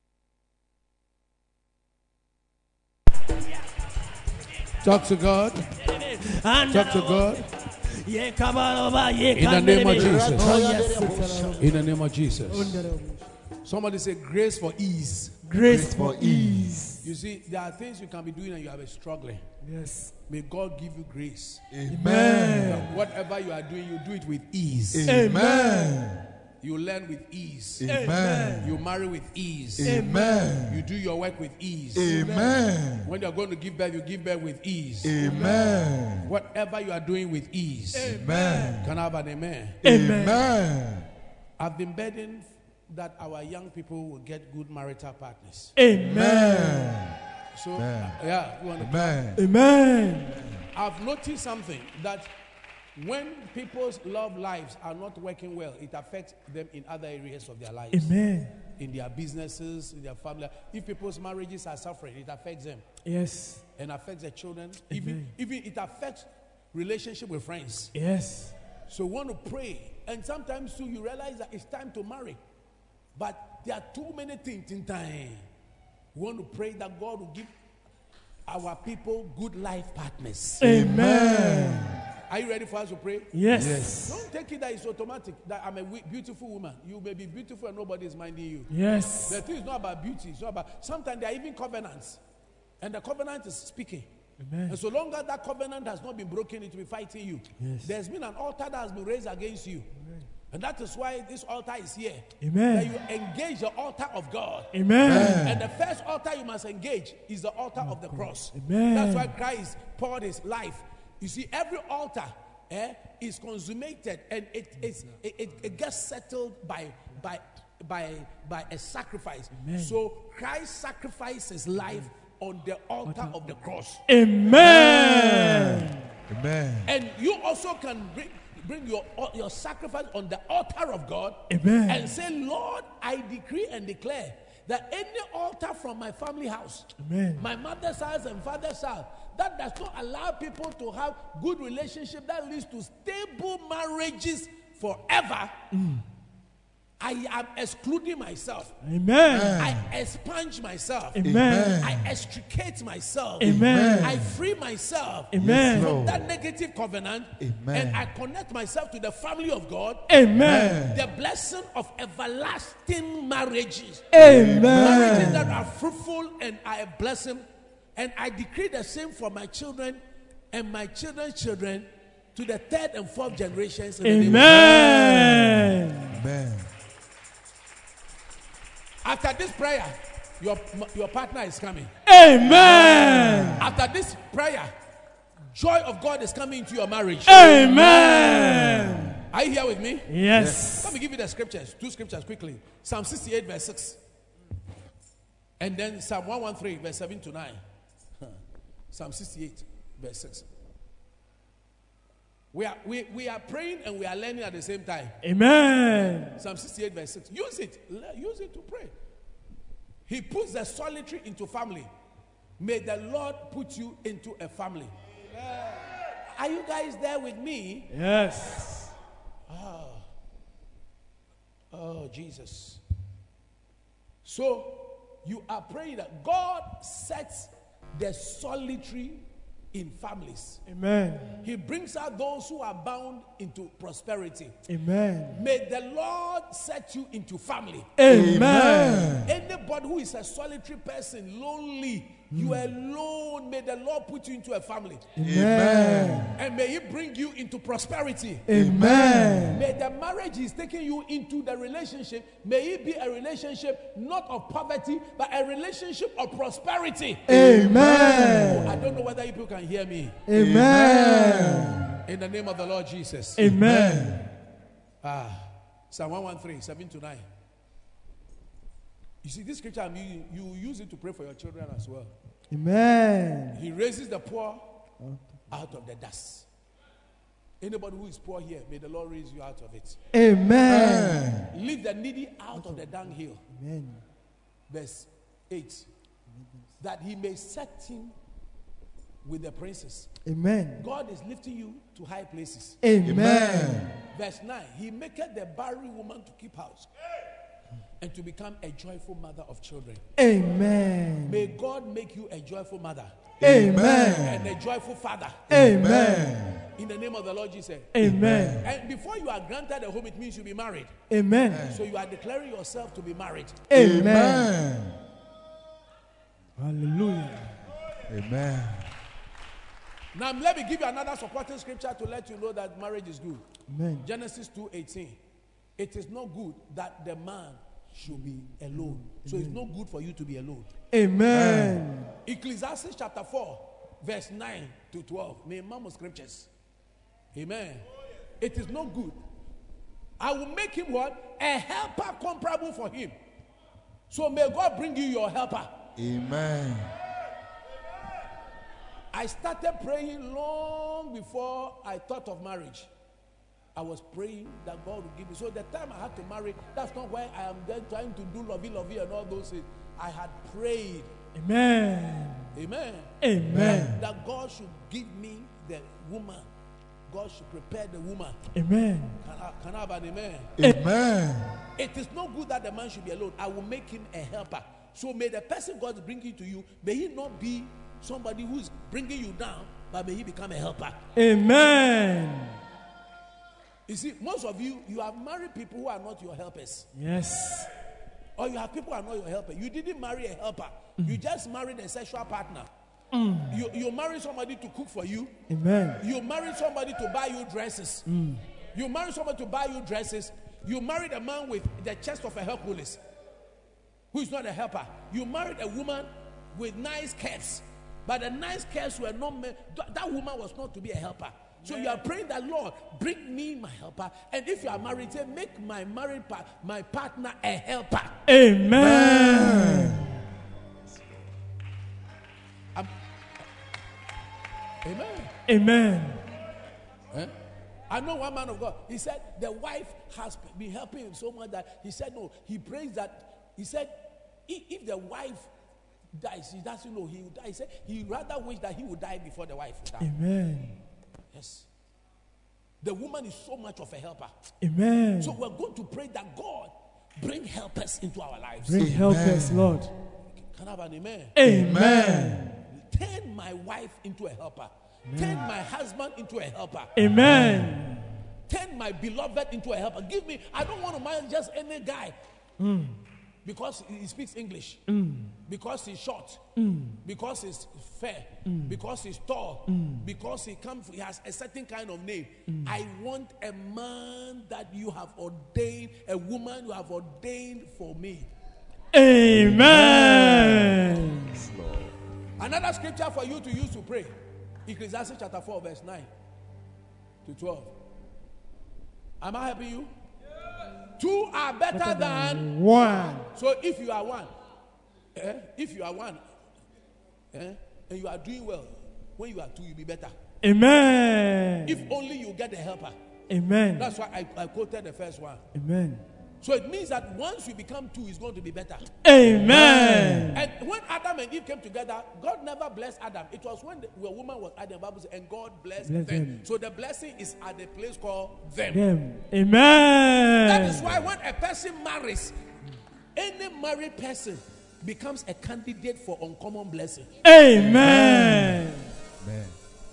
Talk to God. Talk to God. Ye kabaloba, ye In the name of kandelebe. Jesus. Oh, yes. In the name of Jesus. Somebody say grace for ease. Grace for ease. You see, there are things you can be doing and you have a struggling. Yes. May God give you grace. Amen. That whatever you are doing, you do it with ease. Amen. You learn with ease. Amen. You marry with ease. Amen. You do your work with ease. Amen. When you are going to give birth, you give birth with ease. Amen. Whatever you are doing with ease. Amen. Can I have an amen? Amen. I've been begging that our young people will get good marital partners. Amen. So, Amen. yeah, we want to Amen. Amen. I've noticed something that when people's love lives are not working well, it affects them in other areas of their lives. Amen. In their businesses, in their family. If people's marriages are suffering, it affects them Yes. and affects their children. Even, even it affects relationship with friends. Yes. So we want to pray. And sometimes too, you realize that it's time to marry. But there are too many things in time. We want to pray that God will give our people good life partners. Amen. Are you ready for us to pray? Yes. Yes. Don't take it that it's automatic, that I'm a wi- beautiful woman. You may be beautiful and nobody is minding you. Yes. The thing is not about beauty. It's not about, sometimes there are even covenants. And the covenant is speaking. Amen. And so long as that covenant has not been broken, it will be fighting you. Yes. There's been an altar that has been raised against you. Amen. And that is why this altar is here. Amen. That you engage the altar of God. Amen. And the first altar you must engage is the altar of the cross. Amen. That's why Christ poured his life. You see, every altar eh, is consummated and it, it's, it, it, it gets settled by, by, by, by a sacrifice. Amen. So Christ sacrificed his life on the altar of the cross. Amen. Amen. And you also can bring, bring your, your sacrifice on the altar of God. Amen. And say, Lord, I decree and declare that any altar from my family house, Amen. my mother's house and father's house, that does not allow people to have good relationship, that leads to stable marriages forever, mm. I am excluding myself. Amen. I expunge myself. Amen. I extricate myself. Amen. I free myself Amen. from that negative covenant. Amen. And I connect myself to the family of God. Amen. The blessing of everlasting marriages. Amen. Marriages that are fruitful and are a blessing. And I decree the same for my children and my children's children to the third and fourth generations. In the name of Amen. Amen. After this prayer, your, your partner is coming. Amen. After this prayer, joy of God is coming into your marriage. Amen. Are you here with me? Yes. Let me give you the scriptures, two scriptures quickly. Psalm sixty-eight, verse six. And then Psalm one thirteen, verse seven to nine. Psalm sixty-eight, verse six. We are, we, we are praying and we are learning at the same time. Amen. Psalm sixty-eight, verse six. Use it. Use it to pray. He puts the solitary into family. May the Lord put you into a family. Amen. Are you guys there with me? Yes. Oh, oh Jesus. So you are praying that God sets the solitary in families. Amen. He brings out those who are bound into prosperity. Amen. May the Lord set you into family. Amen. Anybody who is a solitary person, lonely, you are alone, may the Lord put you into a family. Amen. And may He bring you into prosperity. Amen. May the marriage He's taking you into, the relationship, may it be a relationship not of poverty, but a relationship of prosperity. Amen. Oh, I don't know whether you people can hear me. Amen. In the name of the Lord Jesus. Amen. Ah, Psalm one thirteen, seven to nine. You see, this scripture, I'm using, you use it to pray for your children as well. Amen. He raises the poor out of the dust. Anybody who is poor here, may the Lord raise you out of it. Amen. Leave the needy out of the dunghill. Amen. Verse eight. That he may set him with the princes. Amen. God is lifting you to high places. Amen. Verse nine. He maketh the barren woman to keep house, and to become a joyful mother of children. Amen. May God make you a joyful mother Amen. and a joyful father. Amen. In the name of the Lord Jesus. Amen. And before you are granted a home, it means you'll be married. Amen. So you are declaring yourself to be married. Amen. Hallelujah. Amen. Now let me give you another supporting scripture to let you know that marriage is good. Amen. Genesis two eighteen. It is not good that the man should be alone. So it's not good for you to be alone. Amen. Ecclesiastes chapter four, verse nine to twelve. May mama scriptures. Amen. It is not good. I will make him what? A helper comparable for him. So may God bring you your helper. Amen. I started praying long before I thought of marriage. I was praying that God would give me. So the time I had to marry, that's not why I am then trying to do lovey lovey and all those things. I had prayed. Amen. Amen. Amen. That God should give me the woman. God should prepare the woman. Amen. Can I, can I have an amen? Amen. It is not good that the man should be alone. I will make him a helper. So may the person God is bringing to you, may he not be somebody who is bringing you down, but may he become a helper. Amen. You see, most of you, you have married people who are not your helpers. Yes. Or you have people who are not your helper. You didn't marry a helper. Mm. You just married a sexual partner. Mm. You, you married somebody to cook for you. Amen. You married somebody to buy you dresses. Mm. You married somebody to buy you dresses. You married a man with the chest of a Hercules, who is not a helper. You married a woman with nice curves. But the nice curves were not meant, that woman was not to be a helper. So you are praying that, Lord, bring me my helper. And if you are married, say, make my married pa- my partner a helper. Amen. Um, amen. Amen. Eh? I know one man of God. He said the wife has been helping him so much that he said no. He prays that he said if, if the wife dies, he doesn't know he will die. He said he rather wish that he would die before the wife would die. Amen. Yes. The woman is so much of a helper. Amen. So we're going to pray that God bring helpers into our lives. Bring Amen. helpers, Lord. Can I have an amen? Amen. Turn my wife into a helper. Amen. Turn my husband into a helper. Amen. Turn my beloved into a helper. Give me, I don't want to marry just any guy. Mm. Because he speaks English. Mm. Because he's short. Mm. Because he's fair. Mm. Because he's tall. Mm. Because he comes, he has a certain kind of name. Mm. I want a man that you have ordained, a woman you have ordained for me. Amen. Another scripture for you to use to pray. Ecclesiastes chapter four, verse nine to twelve. Am I helping you? Two are better, better than, than one. So if you are one, eh, if you are one, eh, and you are doing well, when you are two, you'll be better. Amen. If only you get a helper. Amen. That's why I, I quoted the first one. Amen. So it means that once you become two, it's going to be better. Amen. And when Adam and Eve came together, God never blessed Adam. It was when the woman was Adam, Bible says, and God blessed them. them. So the blessing is at the place called them. them. Amen. That is why when a person marries, any married person becomes a candidate for uncommon blessing. Amen. Amen.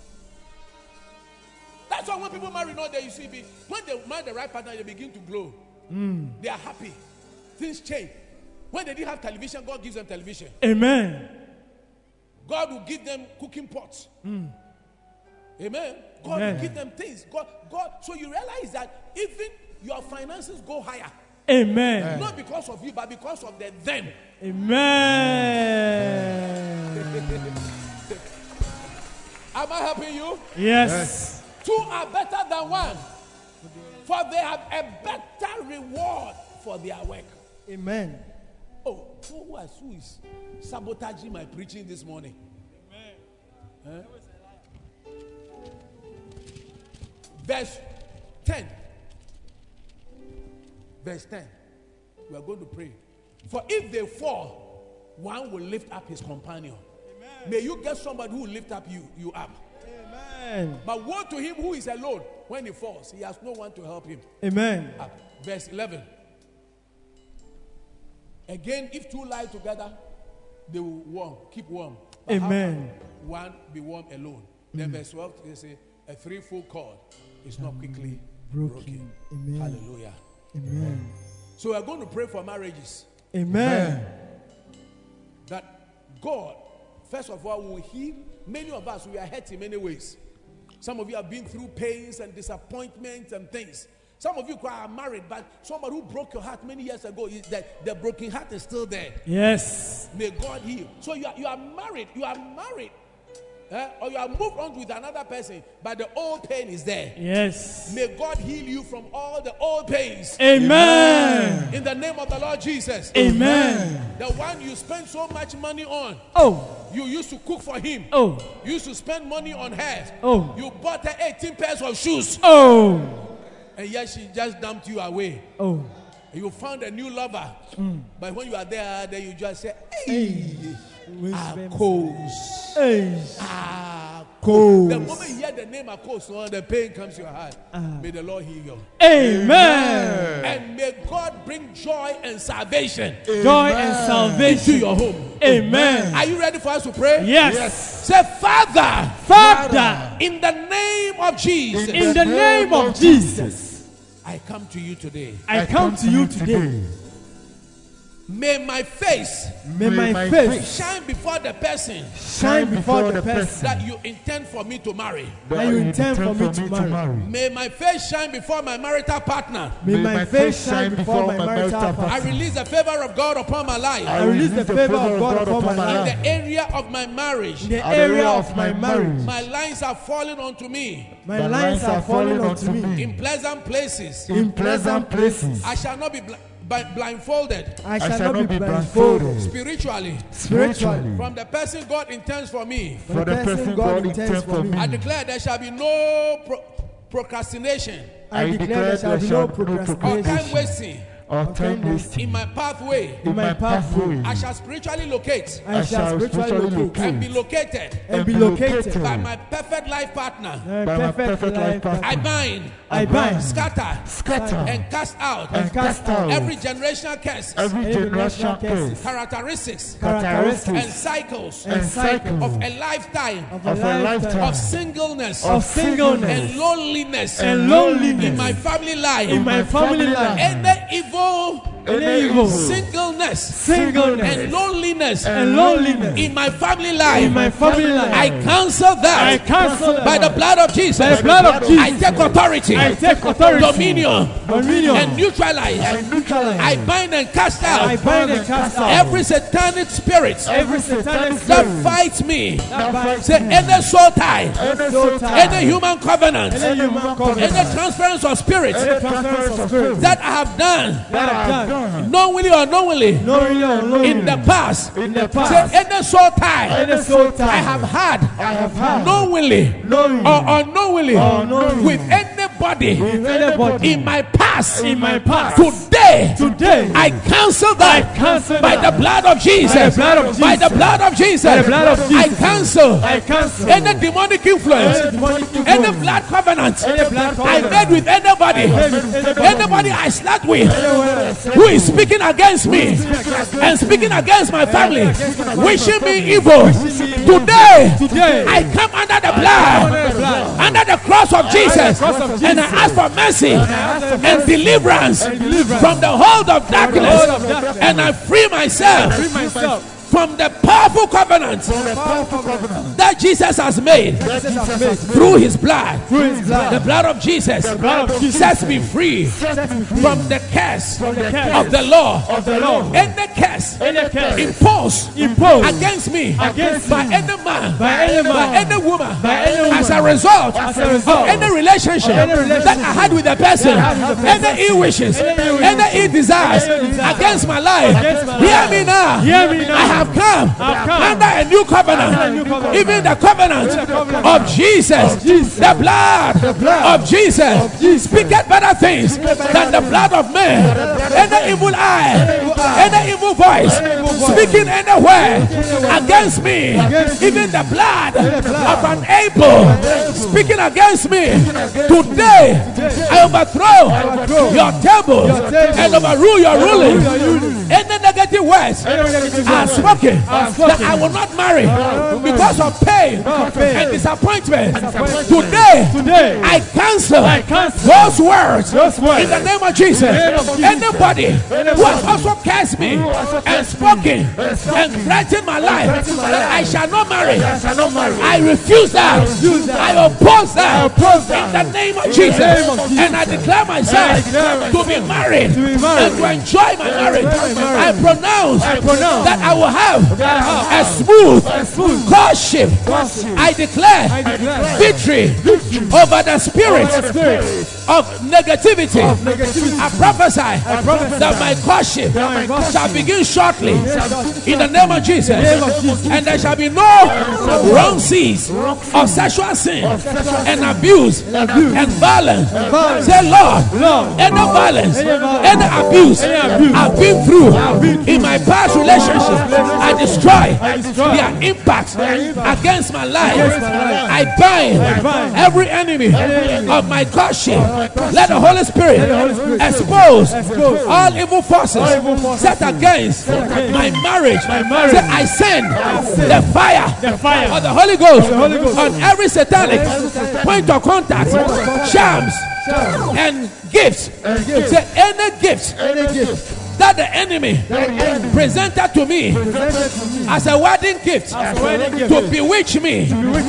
That's why when people marry now, they you see, when they marry the right partner, they begin to glow. Mm. They are happy. Things change. When they didn't have television, God gives them television. Amen. God will give them cooking pots. Mm. Amen. God Amen. will give them things. God, God. So you realize that even your finances go higher. Amen. Not because of you, but because of the them. Amen. Am I helping you? Yes. yes. Two are better than one, for they have a better reward for their work. Amen. Oh, who is, who is sabotaging my preaching this morning? Amen. Huh? Verse ten. Verse ten. We are going to pray. For if they fall, one will lift up his companion. Amen. May you get somebody who will lift up you, you up. Amen. But woe to him who is alone when he falls. He has no one to help him. Amen. Up. Verse eleven. Again, if two lie together, they will warm, keep warm. But Amen. One be warm alone. Mm. Then verse twelve, they say, a threefold cord is not quickly broken. broken. Amen. Hallelujah. Amen. So we're going to pray for marriages. Amen. That God, first of all, will heal. Many of us, we are hurt in many ways. Some of you have been through pains and disappointments and things. Some of you are married, but somebody who broke your heart many years ago, is that the broken heart is still there. Yes. May God heal. So you are, you are married. You are married. Eh? Or you are moved on with another person, but the old pain is there. Yes. May God heal you from all the old pains. Amen. In the name of the Lord Jesus. Amen. The one you spend so much money on. Oh. You used to cook for him. Oh. You used to spend money on her. Oh. You bought her eighteen pairs of shoes. Oh. And yet she just dumped you away. Oh. You found a new lover. Mm. But when you are there, then you just say, hey. Akos. Hey. Akos. The moment you hear the name Akos, so the pain comes to your heart. Uh. May the Lord heal you. Amen. And may God bring joy and salvation. Amen. Joy and salvation into your home. Amen. Are you ready for us to pray? Yes. yes. Say, Father, Father, in the name of Jesus, in, in the, the name, name of Jesus, I come to you today. I, I come, come to you today. today. May my face, may my, my face shine before the person, shine before the person that you intend for me to marry. That you intend for me to marry. May my face shine before my marital partner. May my face shine before my marital partner. I release the favor of God upon my life. I release the favor of God upon my life. In the area of my marriage. In the area of my marriage. My lines are falling onto me. My lines are falling onto me. In pleasant places. In pleasant places. I shall not be blind. blindfolded. I shall, I shall not be blindfolded. Spiritually. Spiritually. From the person God intends for me. For the, the person God intends for me. I declare there shall be no pro- procrastination. I, I declare there shall be no procrastination. Or time wasting. Or time wasting. In my pathway. In my pathway. I shall spiritually locate. I shall spiritually locate. And be located. And be located. By my perfect life partner. By my perfect life partner. I bind. I bind. Scatter. Scatter. And cast out. And cast out. Every generational curse. Every generational curse. Characteristics. Characteristics. And cycles. And cycles. Of a lifetime. Of a lifetime. Of singleness. Of singleness. And loneliness. And loneliness. In my family life. In my family life. Any evil. Any evil. Singleness. Singleness. And loneliness. And loneliness. In my family life. In my family life. I cancel that. I cancel that. By the blood of Jesus. By the blood of Jesus. I take authority. I take authority. Dominion. Dominion. And neutralize. And neutralize. I bind and cast out. I bind and cast out. Every satanic spirit. Every satanic spirit. That fights me. That fights Say me. any soul tie. Any soul tie. Any human covenant. Any human covenant. Any transference of spirit. Any transference of spirit. That I have done. That I have done. Knowingly or unknowingly. Knowingly or unknowingly. In the past. In the past. Say any soul tie. Any soul tie. I have had. I have had. Knowingly. Knowingly. Or unknowingly. Or unknowingly. With anybody. With anybody. In my past. In my past. Today. Today. I cancel that. I cancel by that. the blood of Jesus. By the blood of Jesus. By the blood of Jesus. By the blood of Jesus. I cancel. I cancel. Any demonic influence. Any demonic influence. Any blood covenant. Any blood I covenant. made with anybody. Anybody. Anybody I slept with. Who is speaking against me. And speaking against my family. Wishing me evil. Today. Today. I come under the blood. Under the cross of Jesus. And I ask for mercy. And deliverance. From the hold of darkness. And I free myself. Free myself. From the powerful covenant, From the powerful covenant that Jesus has made, Jesus has made through his blood. Through his blood. The blood of Jesus, The blood of Jesus sets me free sets me free from the curse, from the curse of the law. of the law. Any curse, Any curse imposed, imposed against me against by me any man, by any man, by any woman, by any woman, as a result, as a result of any relationship, of any relationship that I had with the person, that I had with the person, any ill wishes, any ill wishes, any ill desires any ill desires against my life. against my Hear life. me now. Hear me now. I have come, I've come under a new covenant, under a new covenant, even the covenant, even the covenant of Jesus, of Jesus. the blood, The blood of Jesus, of Jesus. speaketh better things better than the blood of men. Any evil eye, any evil voice, evil voice, speaking anywhere anywhere against me, against even the blood the blood of an Abel, speaking against me. Today, I overthrow overthrow your table your table and overrule your ruling. your ruling. Any negative words are spoken that I will not marry because of pain and disappointment. Today, I cancel those words in the name of Jesus. Anybody who has also cursed me and spoken and threatened my life that I shall not marry, I refuse that. I oppose that in the name of Jesus. And I declare myself to be married and to enjoy my marriage. I pronounce that I will have a smooth courtship. I declare victory over the spirit of negativity. I prophesy that my courtship shall begin shortly in the name of Jesus, and there shall be no wrong seeds of sexual sin and abuse and violence. Say, Lord, any violence, any abuse I've been through in my past relationship, I destroy their impact against my life. I bind every enemy of my courtship. Let the Holy Spirit expose all evil forces set against my marriage. Say, I send the fire of the Holy Ghost on every satanic point of contact, charms and gifts. Say, any gift that the enemy presented to me as a wedding gift to bewitch me,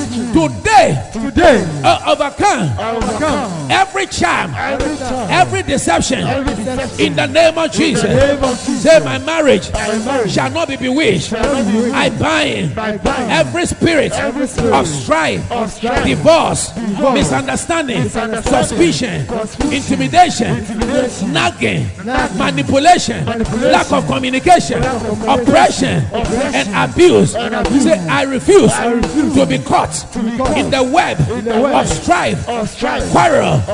today, today uh, overcome every charm, every deception in the name of Jesus. Say, my marriage shall not be bewitched. I bind every spirit of strife, divorce, misunderstanding, suspicion, intimidation, nagging, manipulation, lack of communication, oppression, and abuse. Say, I refuse to be caught in the web of strife, quarrel.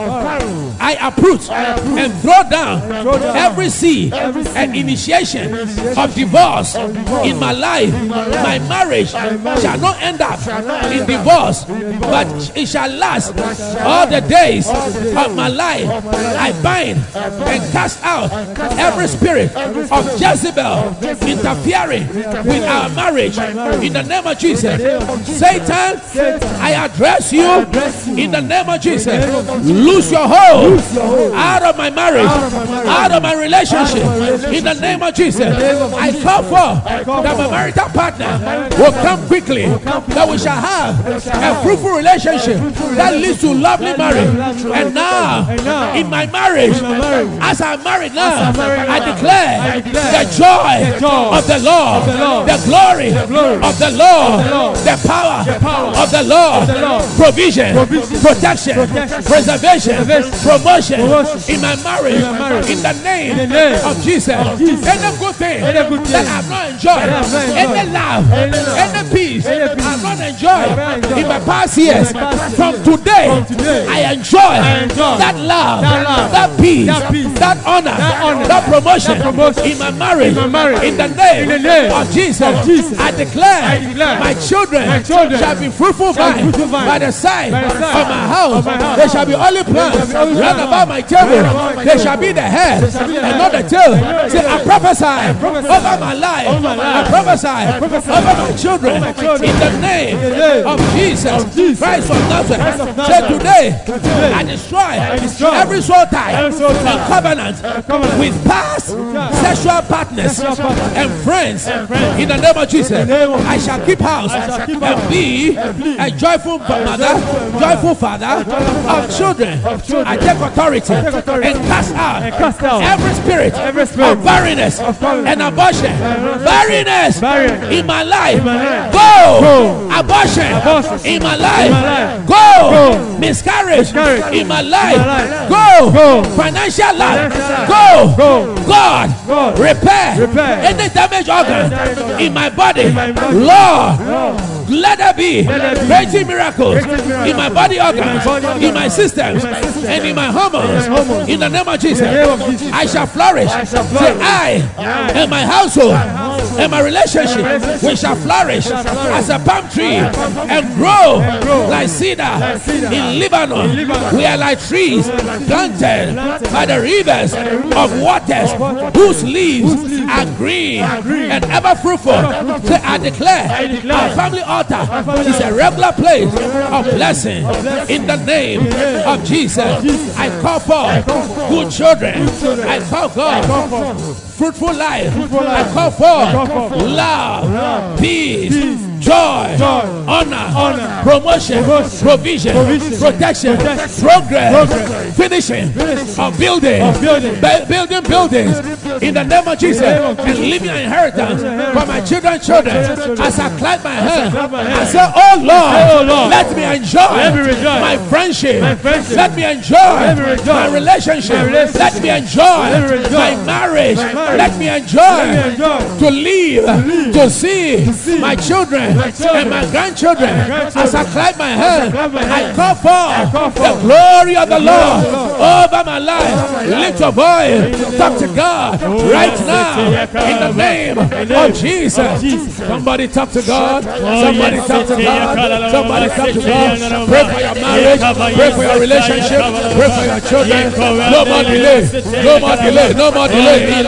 I uproot and throw down every seed and initiation of divorce in my life. My marriage shall not end up in divorce, but it shall last all the days of my life. I bind and cast out every spirit of Jezebel interfering with our marriage in the name of Jesus. Satan, I address you in the name of Jesus. Lose your hold out of my marriage, out of my relationship in the name of Jesus. I call for that my marital partner will come quickly, that we shall have a fruitful relationship that leads to lovely marriage. And now, in my marriage, as I'm married now, I declare the joy of the Lord, the glory of the Lord, the power of the Lord, provision, protection, preservation, promotion in my marriage, in the name of Jesus. Any good thing that I've not enjoyed, any love, any peace I've not enjoyed in my past years, from today I enjoy that love, that peace, that honor, that promotion in my marriage, in the name of Jesus. I declare my children shall be fruitful vine by the side of my house. They shall be olive plants round about my table. They shall be the head and not the tail. Say, I prophesy over my life. I prophesy over my children in the name of Jesus Christ of Nazareth. Say, today I destroy every soul tie and covenant with past sexual partners and friends in the name of Jesus. I shall keep house and be a joyful mother, joyful father of children. I take authority and cast out every spirit of barrenness and abortion. Barrenness in my life, go. Abortion in my life, go. Miscarriage in my life, go. Financial lack, go. God, repair any damaged organ in my body. Lord, let there be great miracles in my body organs, in my systems, and in my hormones. In the name of Jesus, I shall flourish. Say, I and my household and my relationship, we shall flourish as a palm tree and grow like cedar in Lebanon. We are like trees planted by the rivers of waters, whose leaves are green and ever fruitful. So I declare our family altar is a regular place of blessing in the name of Jesus. I call for good children. I call God fruitful life. I call for love, peace, joy, honor, promotion, provision, protection, progress, finishing of building, building buildings in the name of Jesus, and leaving an inheritance for my children's children. As I clap my hands, I say, oh Lord, let me enjoy my friendship, let me enjoy my relationship, let me enjoy my marriage, let me enjoy to live, to see my children and my grandchildren. As I clap my hands, I call for the glory of the Lord over my life. Lift your voice, talk to God right now in the name of Jesus. Somebody talk to God. Somebody talk to God. Somebody talk to God. Pray for your marriage. Pray for your relationship. Pray for your children. No more delay. No more delay. No more delay.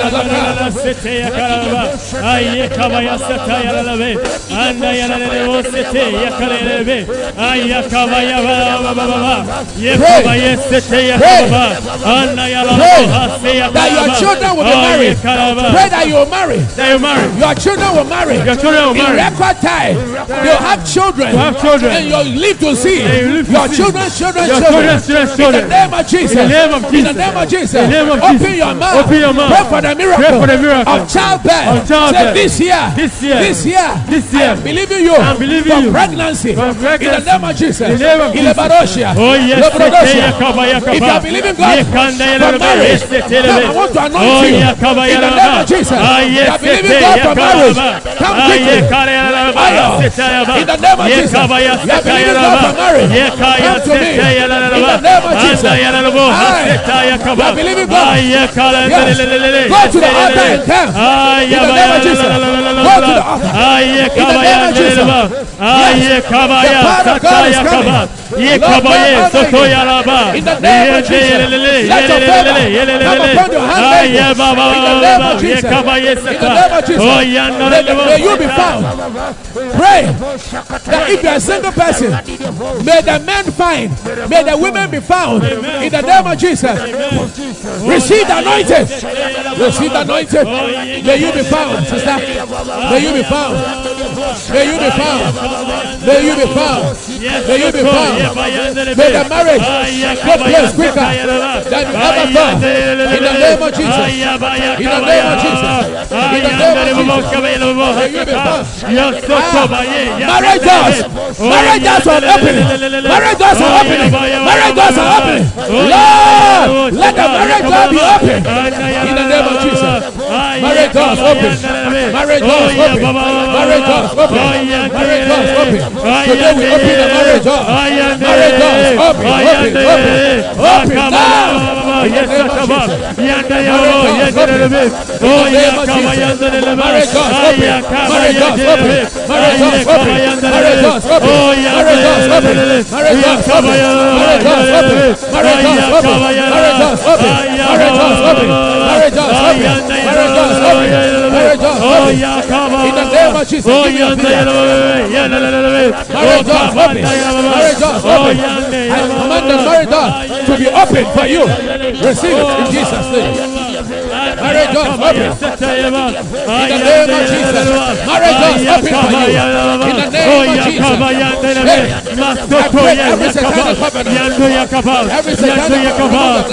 That your children will be married. Pray that you will marry. Your children will marry. In record time, they'll have children. And you'll live to see your children's children's children. In the name of Jesus. In the name of Jesus. Open your mouth. Pray for the miracle of childbirth. Say this year. This year. I am believing you for pregnancy. In the name of Jesus. In the Baroshia. If you are believing God for marriage, I want to anoint you. In the name of Jesus. If you are believing God for marriage, come quickly. In the name of Jesus. You are believing God for marriage, come to me. In the name of Jesus. I, you are believing God. Yes. Go to the altar and come. In the name of Jesus. Go to the altar. In the name of Jesus. Yes. The power of God is coming. Lord, in the name of Jesus. Let your favor come upon your handmaidens. In the name of Jesus. In the name of Jesus. May, may you be found. Pray that if you are a single person, may the men find, may the women be found. In the name of Jesus. Receive the anointing. Receive the anointing. May you be found, sister. May you be found. May you be found. May you be found. May you be found. May the marriage go place quicker than you ever thought. In the name of Jesus. In the name of Jesus. In the name of Jesus. May you be found. Ah, marriage doors. Marriage doors are opening. Marriage doors are opening. Marriage doors are opening. Lord, let the marriage door be open. In the name of Jesus. Marriage doors open. Marriage doors open. Marriage doors open. Marriage doors open. Today we open the marriage door. Marriage doors open. Open. Open. Open now. Yes, sir. Marriage doors open. Marriage doors open. Marriage doors open. Marriage doors open. Marriage doors open. Marriage doors open. Marriage doors open. Marriage doors open. Marriage doors open. Marriage doors open. Marriage doors open. Marriage doors open. Marriage doors open. In the name of Jesus, give me a prayer. Marriage doors open. Marriage doors open. I command the marriage door to be open for you. Receive it in Jesus' name. Marriage doors open. In the name of Jesus. Marriage doors open for you. In the name of Jesus. Hey, I pray every satanic covenant. Every satanic covenant.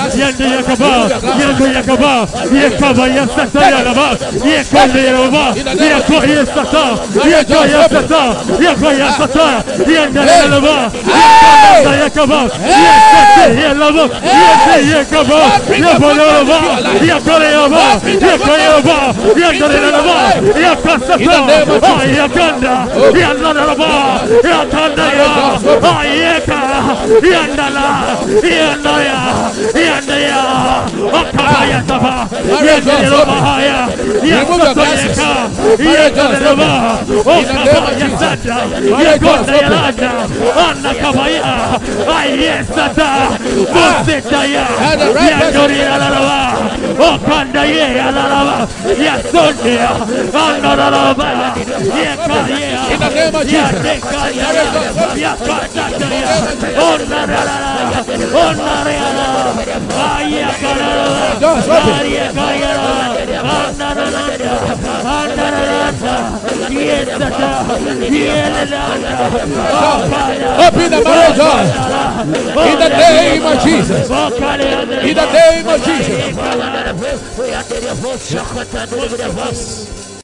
Akabaya Taba, Marriage doors open. Bahaya, Remove your glasses. Marriage doors open. In the name of Jesus. Marriage doors open. Anna Kabaya, Ayesata, Mosetaya, And the right person. Yandori Okandaye, Alava, Yasonia, Anarava, Yakaya, In the name of Jesus. Yakaya, Yakataya, Onarala, Onarala, Ayakara, Doors open. Ayakaya, Anarala, Anarala, Yesata, Yelana, Open the marriage doors. In the name of Jesus. In the name of Jesus.